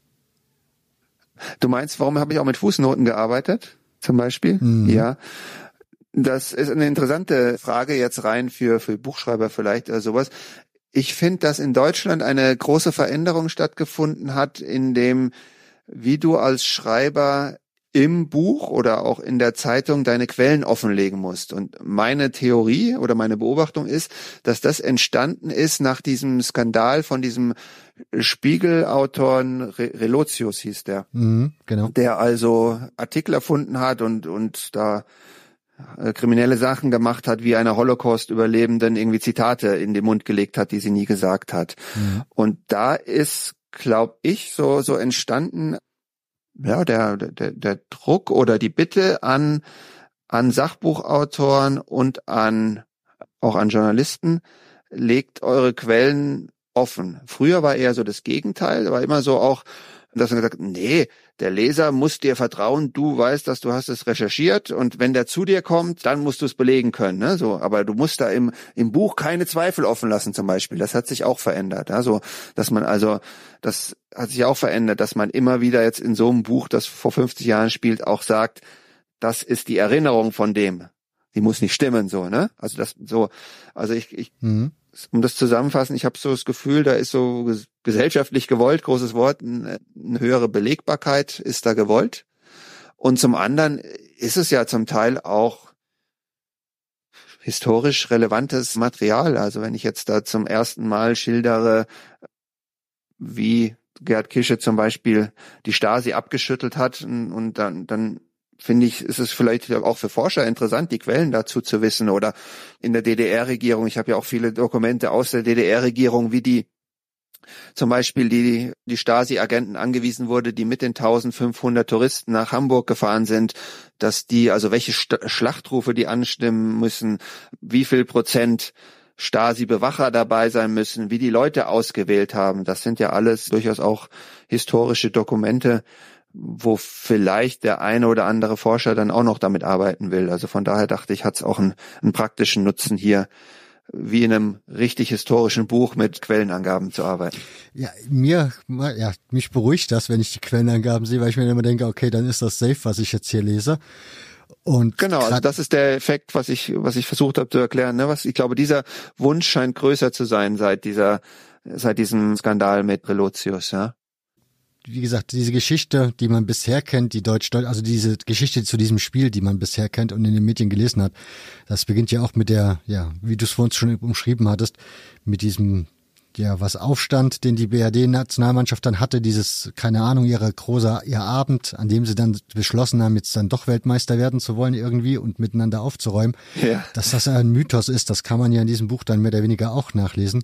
Du meinst, warum habe ich auch mit Fußnoten gearbeitet? Zum Beispiel? Mhm. Ja. Das ist eine interessante Frage jetzt rein für, für Buchschreiber vielleicht oder sowas. Ich finde, dass in Deutschland eine große Veränderung stattgefunden hat, in dem, wie du als Schreiber im Buch oder auch in der Zeitung deine Quellen offenlegen musst. Und meine Theorie oder meine Beobachtung ist, dass das entstanden ist nach diesem Skandal von diesem Spiegelautoren, Re- Relotius hieß der, mhm, genau. der also Artikel erfunden hat und, und da kriminelle Sachen gemacht hat, wie einer Holocaust-Überlebenden irgendwie Zitate in den Mund gelegt hat, die sie nie gesagt hat. Mhm. Und da ist, glaube ich, so so entstanden, ja, der der der Druck oder die Bitte an an Sachbuchautoren und an auch an Journalisten, legt eure Quellen offen. Früher war eher so das Gegenteil, da war immer so auch, dass man gesagt, nee, der Leser muss dir vertrauen, du weißt, dass du hast es recherchiert und wenn der zu dir kommt, dann musst du es belegen können, ne? So, aber du musst da im im Buch keine Zweifel offen lassen zum Beispiel. Das hat sich auch verändert, also dass man also, das hat sich auch verändert, dass man immer wieder jetzt in so einem Buch, das vor fünfzig Jahren spielt, auch sagt, das ist die Erinnerung von dem. Die muss nicht stimmen, so, ne? Also das so, also ich, ich mhm. um das zusammenfassen, ich habe so das Gefühl, da ist so gesellschaftlich gewollt, großes Wort, eine höhere Belegbarkeit ist da gewollt. Und zum anderen ist es ja zum Teil auch historisch relevantes Material. Also wenn ich jetzt da zum ersten Mal schildere, wie Gerd Kische zum Beispiel die Stasi abgeschüttelt hat und dann, dann finde ich, ist es vielleicht auch für Forscher interessant, die Quellen dazu zu wissen. Oder in der D D R-Regierung, ich habe ja auch viele Dokumente aus der D D R-Regierung, wie die zum Beispiel die, die Stasi-Agenten angewiesen wurde, die mit den eintausendfünfhundert Touristen nach Hamburg gefahren sind, dass die, also welche St- Schlachtrufe die anstimmen müssen, wie viel Prozent Stasi-Bewacher dabei sein müssen, wie die Leute ausgewählt haben. Das sind ja alles durchaus auch historische Dokumente, wo vielleicht der eine oder andere Forscher dann auch noch damit arbeiten will. Also von daher dachte ich, hat es auch einen, einen praktischen Nutzen hier, wie in einem richtig historischen Buch mit Quellenangaben zu arbeiten. Ja, mir, ja, mich beruhigt das, wenn ich die Quellenangaben sehe, weil ich mir immer denke, okay, dann ist das safe, was ich jetzt hier lese. Und genau, also das ist der Effekt, was ich, was ich versucht habe zu erklären. Ne? Was ich glaube, dieser Wunsch scheint größer zu sein seit dieser, seit diesem Skandal mit Relotius, ja. Wie gesagt, diese Geschichte, die man bisher kennt, die Deutsch, also diese Geschichte zu diesem Spiel, die man bisher kennt und in den Medien gelesen hat, das beginnt ja auch mit der, ja, wie du es vorhin schon umschrieben hattest, mit diesem, ja, was Aufstand, den die B R D-Nationalmannschaft dann hatte, dieses, keine Ahnung, ihre große, ihr Abend, an dem sie dann beschlossen haben, jetzt dann doch Weltmeister werden zu wollen irgendwie und miteinander aufzuräumen. Ja. Dass das ein Mythos ist, das kann man ja in diesem Buch dann mehr oder weniger auch nachlesen.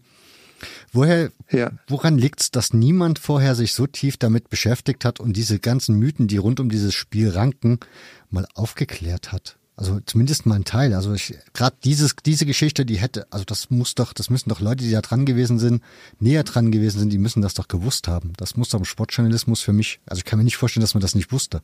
Woher, ja. Woran liegt's, dass niemand vorher sich so tief damit beschäftigt hat und diese ganzen Mythen, die rund um dieses Spiel ranken, mal aufgeklärt hat? Also zumindest mal ein Teil. Also ich, gerade dieses, diese Geschichte, die hätte, also das muss doch, das müssen doch Leute, die da dran gewesen sind, näher dran gewesen sind, die müssen das doch gewusst haben. Das muss doch im Sportjournalismus für mich, also ich kann mir nicht vorstellen, dass man das nicht wusste.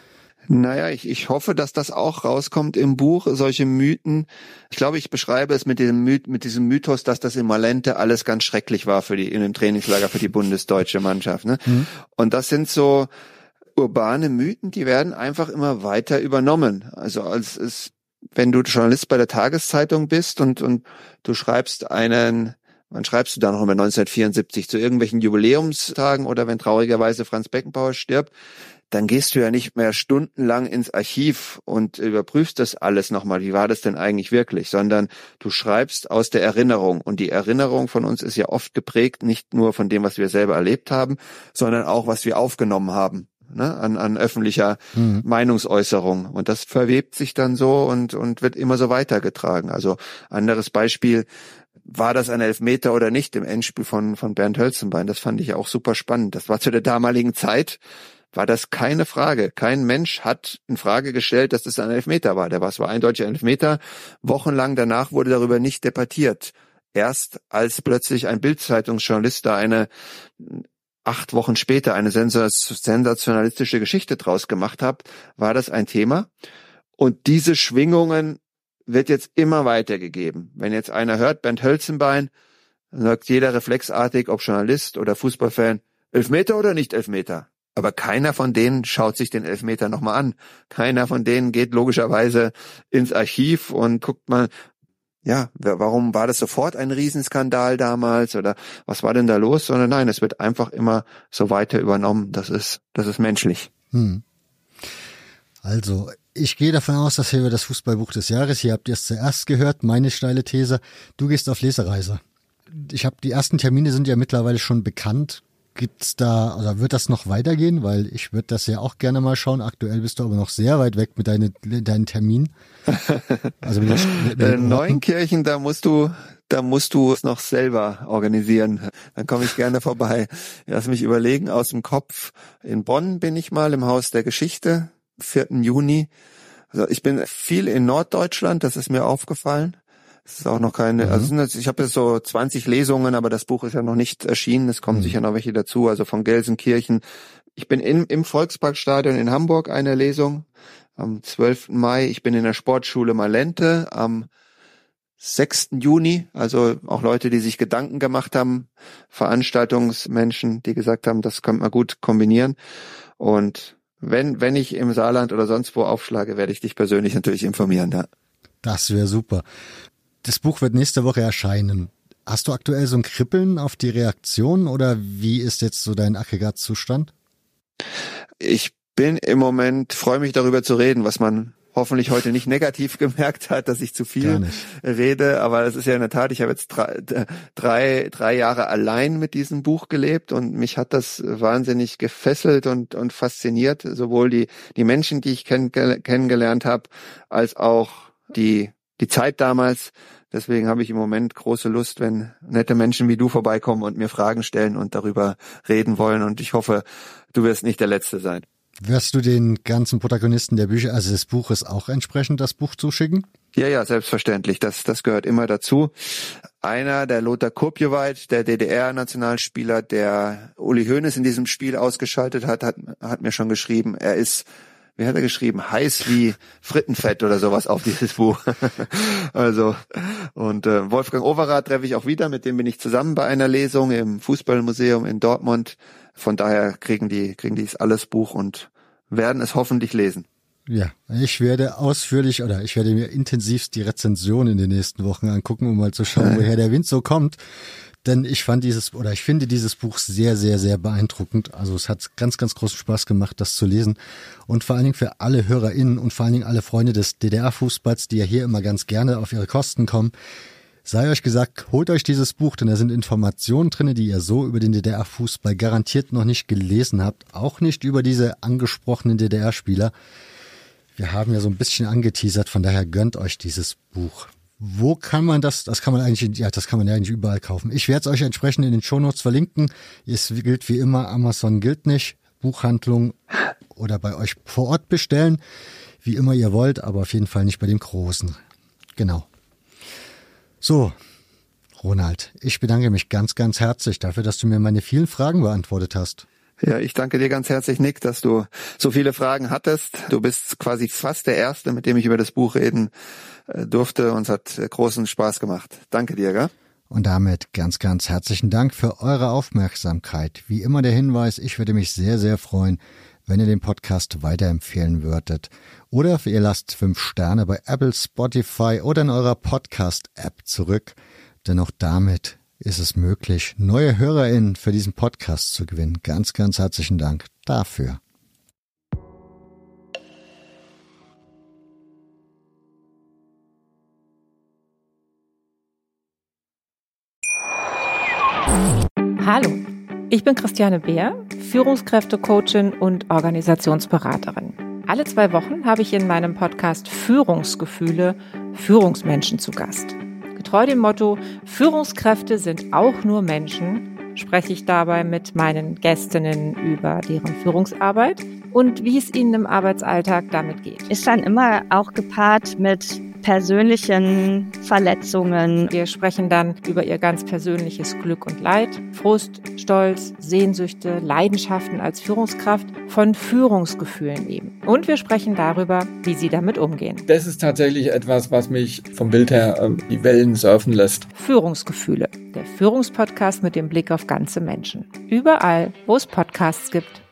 Naja, ich, ich hoffe, dass das auch rauskommt im Buch, solche Mythen. Ich glaube, ich beschreibe es mit diesem, Myth, mit diesem Mythos, dass das in Malente alles ganz schrecklich war für die, in dem Trainingslager für die bundesdeutsche Mannschaft. Ne? Mhm. Und das sind so urbane Mythen, die werden einfach immer weiter übernommen. Also als es, wenn du Journalist bei der Tageszeitung bist und, und du schreibst einen, wann schreibst du da noch immer neunzehnhundertvierundsiebzig, zu irgendwelchen Jubiläumstagen oder wenn traurigerweise Franz Beckenbauer stirbt, dann gehst du ja nicht mehr stundenlang ins Archiv und überprüfst das alles nochmal, wie war das denn eigentlich wirklich, sondern du schreibst aus der Erinnerung. Und die Erinnerung von uns ist ja oft geprägt, nicht nur von dem, was wir selber erlebt haben, sondern auch, was wir aufgenommen haben, ne, an, an öffentlicher mhm. Meinungsäußerung. Und das verwebt sich dann so und, und wird immer so weitergetragen. Also anderes Beispiel, war das ein Elfmeter oder nicht im Endspiel von, von Bernd Hölzenbein? Das fand ich auch super spannend. Das war zu der damaligen Zeit, war das keine Frage. Kein Mensch hat in Frage gestellt, dass das ein Elfmeter war. Der war, es war eindeutig ein Elfmeter. Wochenlang danach wurde darüber nicht debattiert. Erst als plötzlich ein Bild-Zeitungsjournalist da eine acht Wochen später eine sensationalistische Geschichte draus gemacht hat, war das ein Thema. Und diese Schwingungen wird jetzt immer weitergegeben. Wenn jetzt einer hört, Bernd Hölzenbein, dann sagt jeder reflexartig, ob Journalist oder Fußballfan, Elfmeter oder nicht Elfmeter? Aber keiner von denen schaut sich den Elfmeter nochmal an. Keiner von denen geht logischerweise ins Archiv und guckt mal, ja, warum war das sofort ein Riesenskandal damals oder was war denn da los? Sondern nein, es wird einfach immer so weiter übernommen. Das ist, das ist menschlich. Hm. Also, ich gehe davon aus, dass hier das Fußballbuch des Jahres, hier habt ihr es zuerst gehört, meine steile These, du gehst auf Lesereise. Ich habe die ersten Termine sind ja mittlerweile schon bekannt. Gibt's da, oder wird das noch weitergehen? Weil ich würde das ja auch gerne mal schauen. Aktuell bist du aber noch sehr weit weg mit deinen, deinen Terminen. Also mit, mit, mit äh, Neuenkirchen, da musst du, da musst du es noch selber organisieren. Dann komme ich gerne vorbei. Lass mich überlegen, aus dem Kopf. In Bonn bin ich mal im Haus der Geschichte, vierten Juni. Also ich bin viel in Norddeutschland, das ist mir aufgefallen. Es ist auch noch keine, mhm. also ich habe jetzt so zwanzig Lesungen, aber das Buch ist ja noch nicht erschienen, es kommen mhm. sicher noch welche dazu, also von Gelsenkirchen. Ich bin in, im Volksparkstadion in Hamburg eine Lesung am zwölften Mai. Ich bin in der Sportschule Malente am sechsten Juni, also auch Leute, die sich Gedanken gemacht haben, Veranstaltungsmenschen, die gesagt haben, das könnte man gut kombinieren. Und wenn wenn ich im Saarland oder sonst wo aufschlage, werde ich dich persönlich natürlich informieren. Ja. Das wäre super. Das Buch wird nächste Woche erscheinen. Hast du aktuell so ein Kribbeln auf die Reaktion oder wie ist jetzt so dein Aggregatzustand? Ich bin im Moment, freue mich darüber zu reden, was man hoffentlich heute nicht negativ gemerkt hat, dass ich zu viel rede, aber es ist ja in der Tat, ich habe jetzt drei, drei, drei Jahre allein mit diesem Buch gelebt und mich hat das wahnsinnig gefesselt und, und fasziniert, sowohl die, die Menschen, die ich kenn, kennengelernt habe, als auch die die Zeit damals. Deswegen habe ich im Moment große Lust, wenn nette Menschen wie du vorbeikommen und mir Fragen stellen und darüber reden wollen. Und ich hoffe, du wirst nicht der Letzte sein. Wirst du den ganzen Protagonisten der Bücher, also des Buches, auch entsprechend das Buch zuschicken? Ja, ja, selbstverständlich. Das, das gehört immer dazu. Einer, der Lothar Kurpjeweit, der D D R-Nationalspieler, der Uli Hoeneß in diesem Spiel ausgeschaltet hat, hat, hat mir schon geschrieben, er ist, wie hat er geschrieben, heiß wie Frittenfett oder sowas auf dieses Buch. Also, und äh, Wolfgang Overath treffe ich auch wieder, mit dem bin ich zusammen bei einer Lesung im Fußballmuseum in Dortmund. Von daher kriegen die, kriegen die alles Buch und werden es hoffentlich lesen. Ja, ich werde ausführlich oder ich werde mir intensivst die Rezension in den nächsten Wochen angucken, um mal zu schauen, woher der Wind so kommt. Denn ich fand dieses, oder ich finde dieses Buch sehr, sehr, sehr beeindruckend. Also es hat ganz, ganz großen Spaß gemacht, das zu lesen. Und vor allen Dingen für alle HörerInnen und vor allen Dingen alle Freunde des D D R-Fußballs, die ja hier immer ganz gerne auf ihre Kosten kommen, sei euch gesagt, holt euch dieses Buch, denn da sind Informationen drin, die ihr so über den D D R-Fußball garantiert noch nicht gelesen habt. Auch nicht über diese angesprochenen D D R-Spieler. Wir haben ja so ein bisschen angeteasert, von daher gönnt euch dieses Buch. Wo kann man das, das kann man eigentlich, ja, das kann man ja eigentlich überall kaufen. Ich werde es euch entsprechend in den Shownotes verlinken. Es gilt wie immer, Amazon gilt nicht, Buchhandlung oder bei euch vor Ort bestellen, wie immer ihr wollt, aber auf jeden Fall nicht bei dem Großen. Genau. So, Ronald, ich bedanke mich ganz, ganz herzlich dafür, dass du mir meine vielen Fragen beantwortet hast. Ja, ich danke dir ganz herzlich, Nick, dass du so viele Fragen hattest. Du bist quasi fast der Erste, mit dem ich über das Buch reden durfte, und es hat großen Spaß gemacht. Danke dir, gell? Und damit ganz, ganz herzlichen Dank für eure Aufmerksamkeit. Wie immer der Hinweis, ich würde mich sehr, sehr freuen, wenn ihr den Podcast weiterempfehlen würdet. Oder ihr lasst fünf Sterne bei Apple, Spotify oder in eurer Podcast-App zurück. Denn auch damit ist es möglich, neue HörerInnen für diesen Podcast zu gewinnen. Ganz, ganz herzlichen Dank dafür. Hallo, ich bin Christiane Beer, Führungskräftecoachin und Organisationsberaterin. Alle zwei Wochen habe ich in meinem Podcast Führungsgefühle Führungsmenschen zu Gast. Getreu dem Motto, Führungskräfte sind auch nur Menschen, spreche ich dabei mit meinen Gästinnen über deren Führungsarbeit und wie es ihnen im Arbeitsalltag damit geht. Ist dann immer auch gepaart mit persönlichen Verletzungen. Wir sprechen dann über ihr ganz persönliches Glück und Leid, Frust, Stolz, Sehnsüchte, Leidenschaften als Führungskraft, von Führungsgefühlen eben. Und wir sprechen darüber, wie sie damit umgehen. Das ist tatsächlich etwas, was mich vom Bild her äh, die Wellen surfen lässt. Führungsgefühle, der Führungspodcast mit dem Blick auf ganze Menschen. Überall, wo es Podcasts gibt.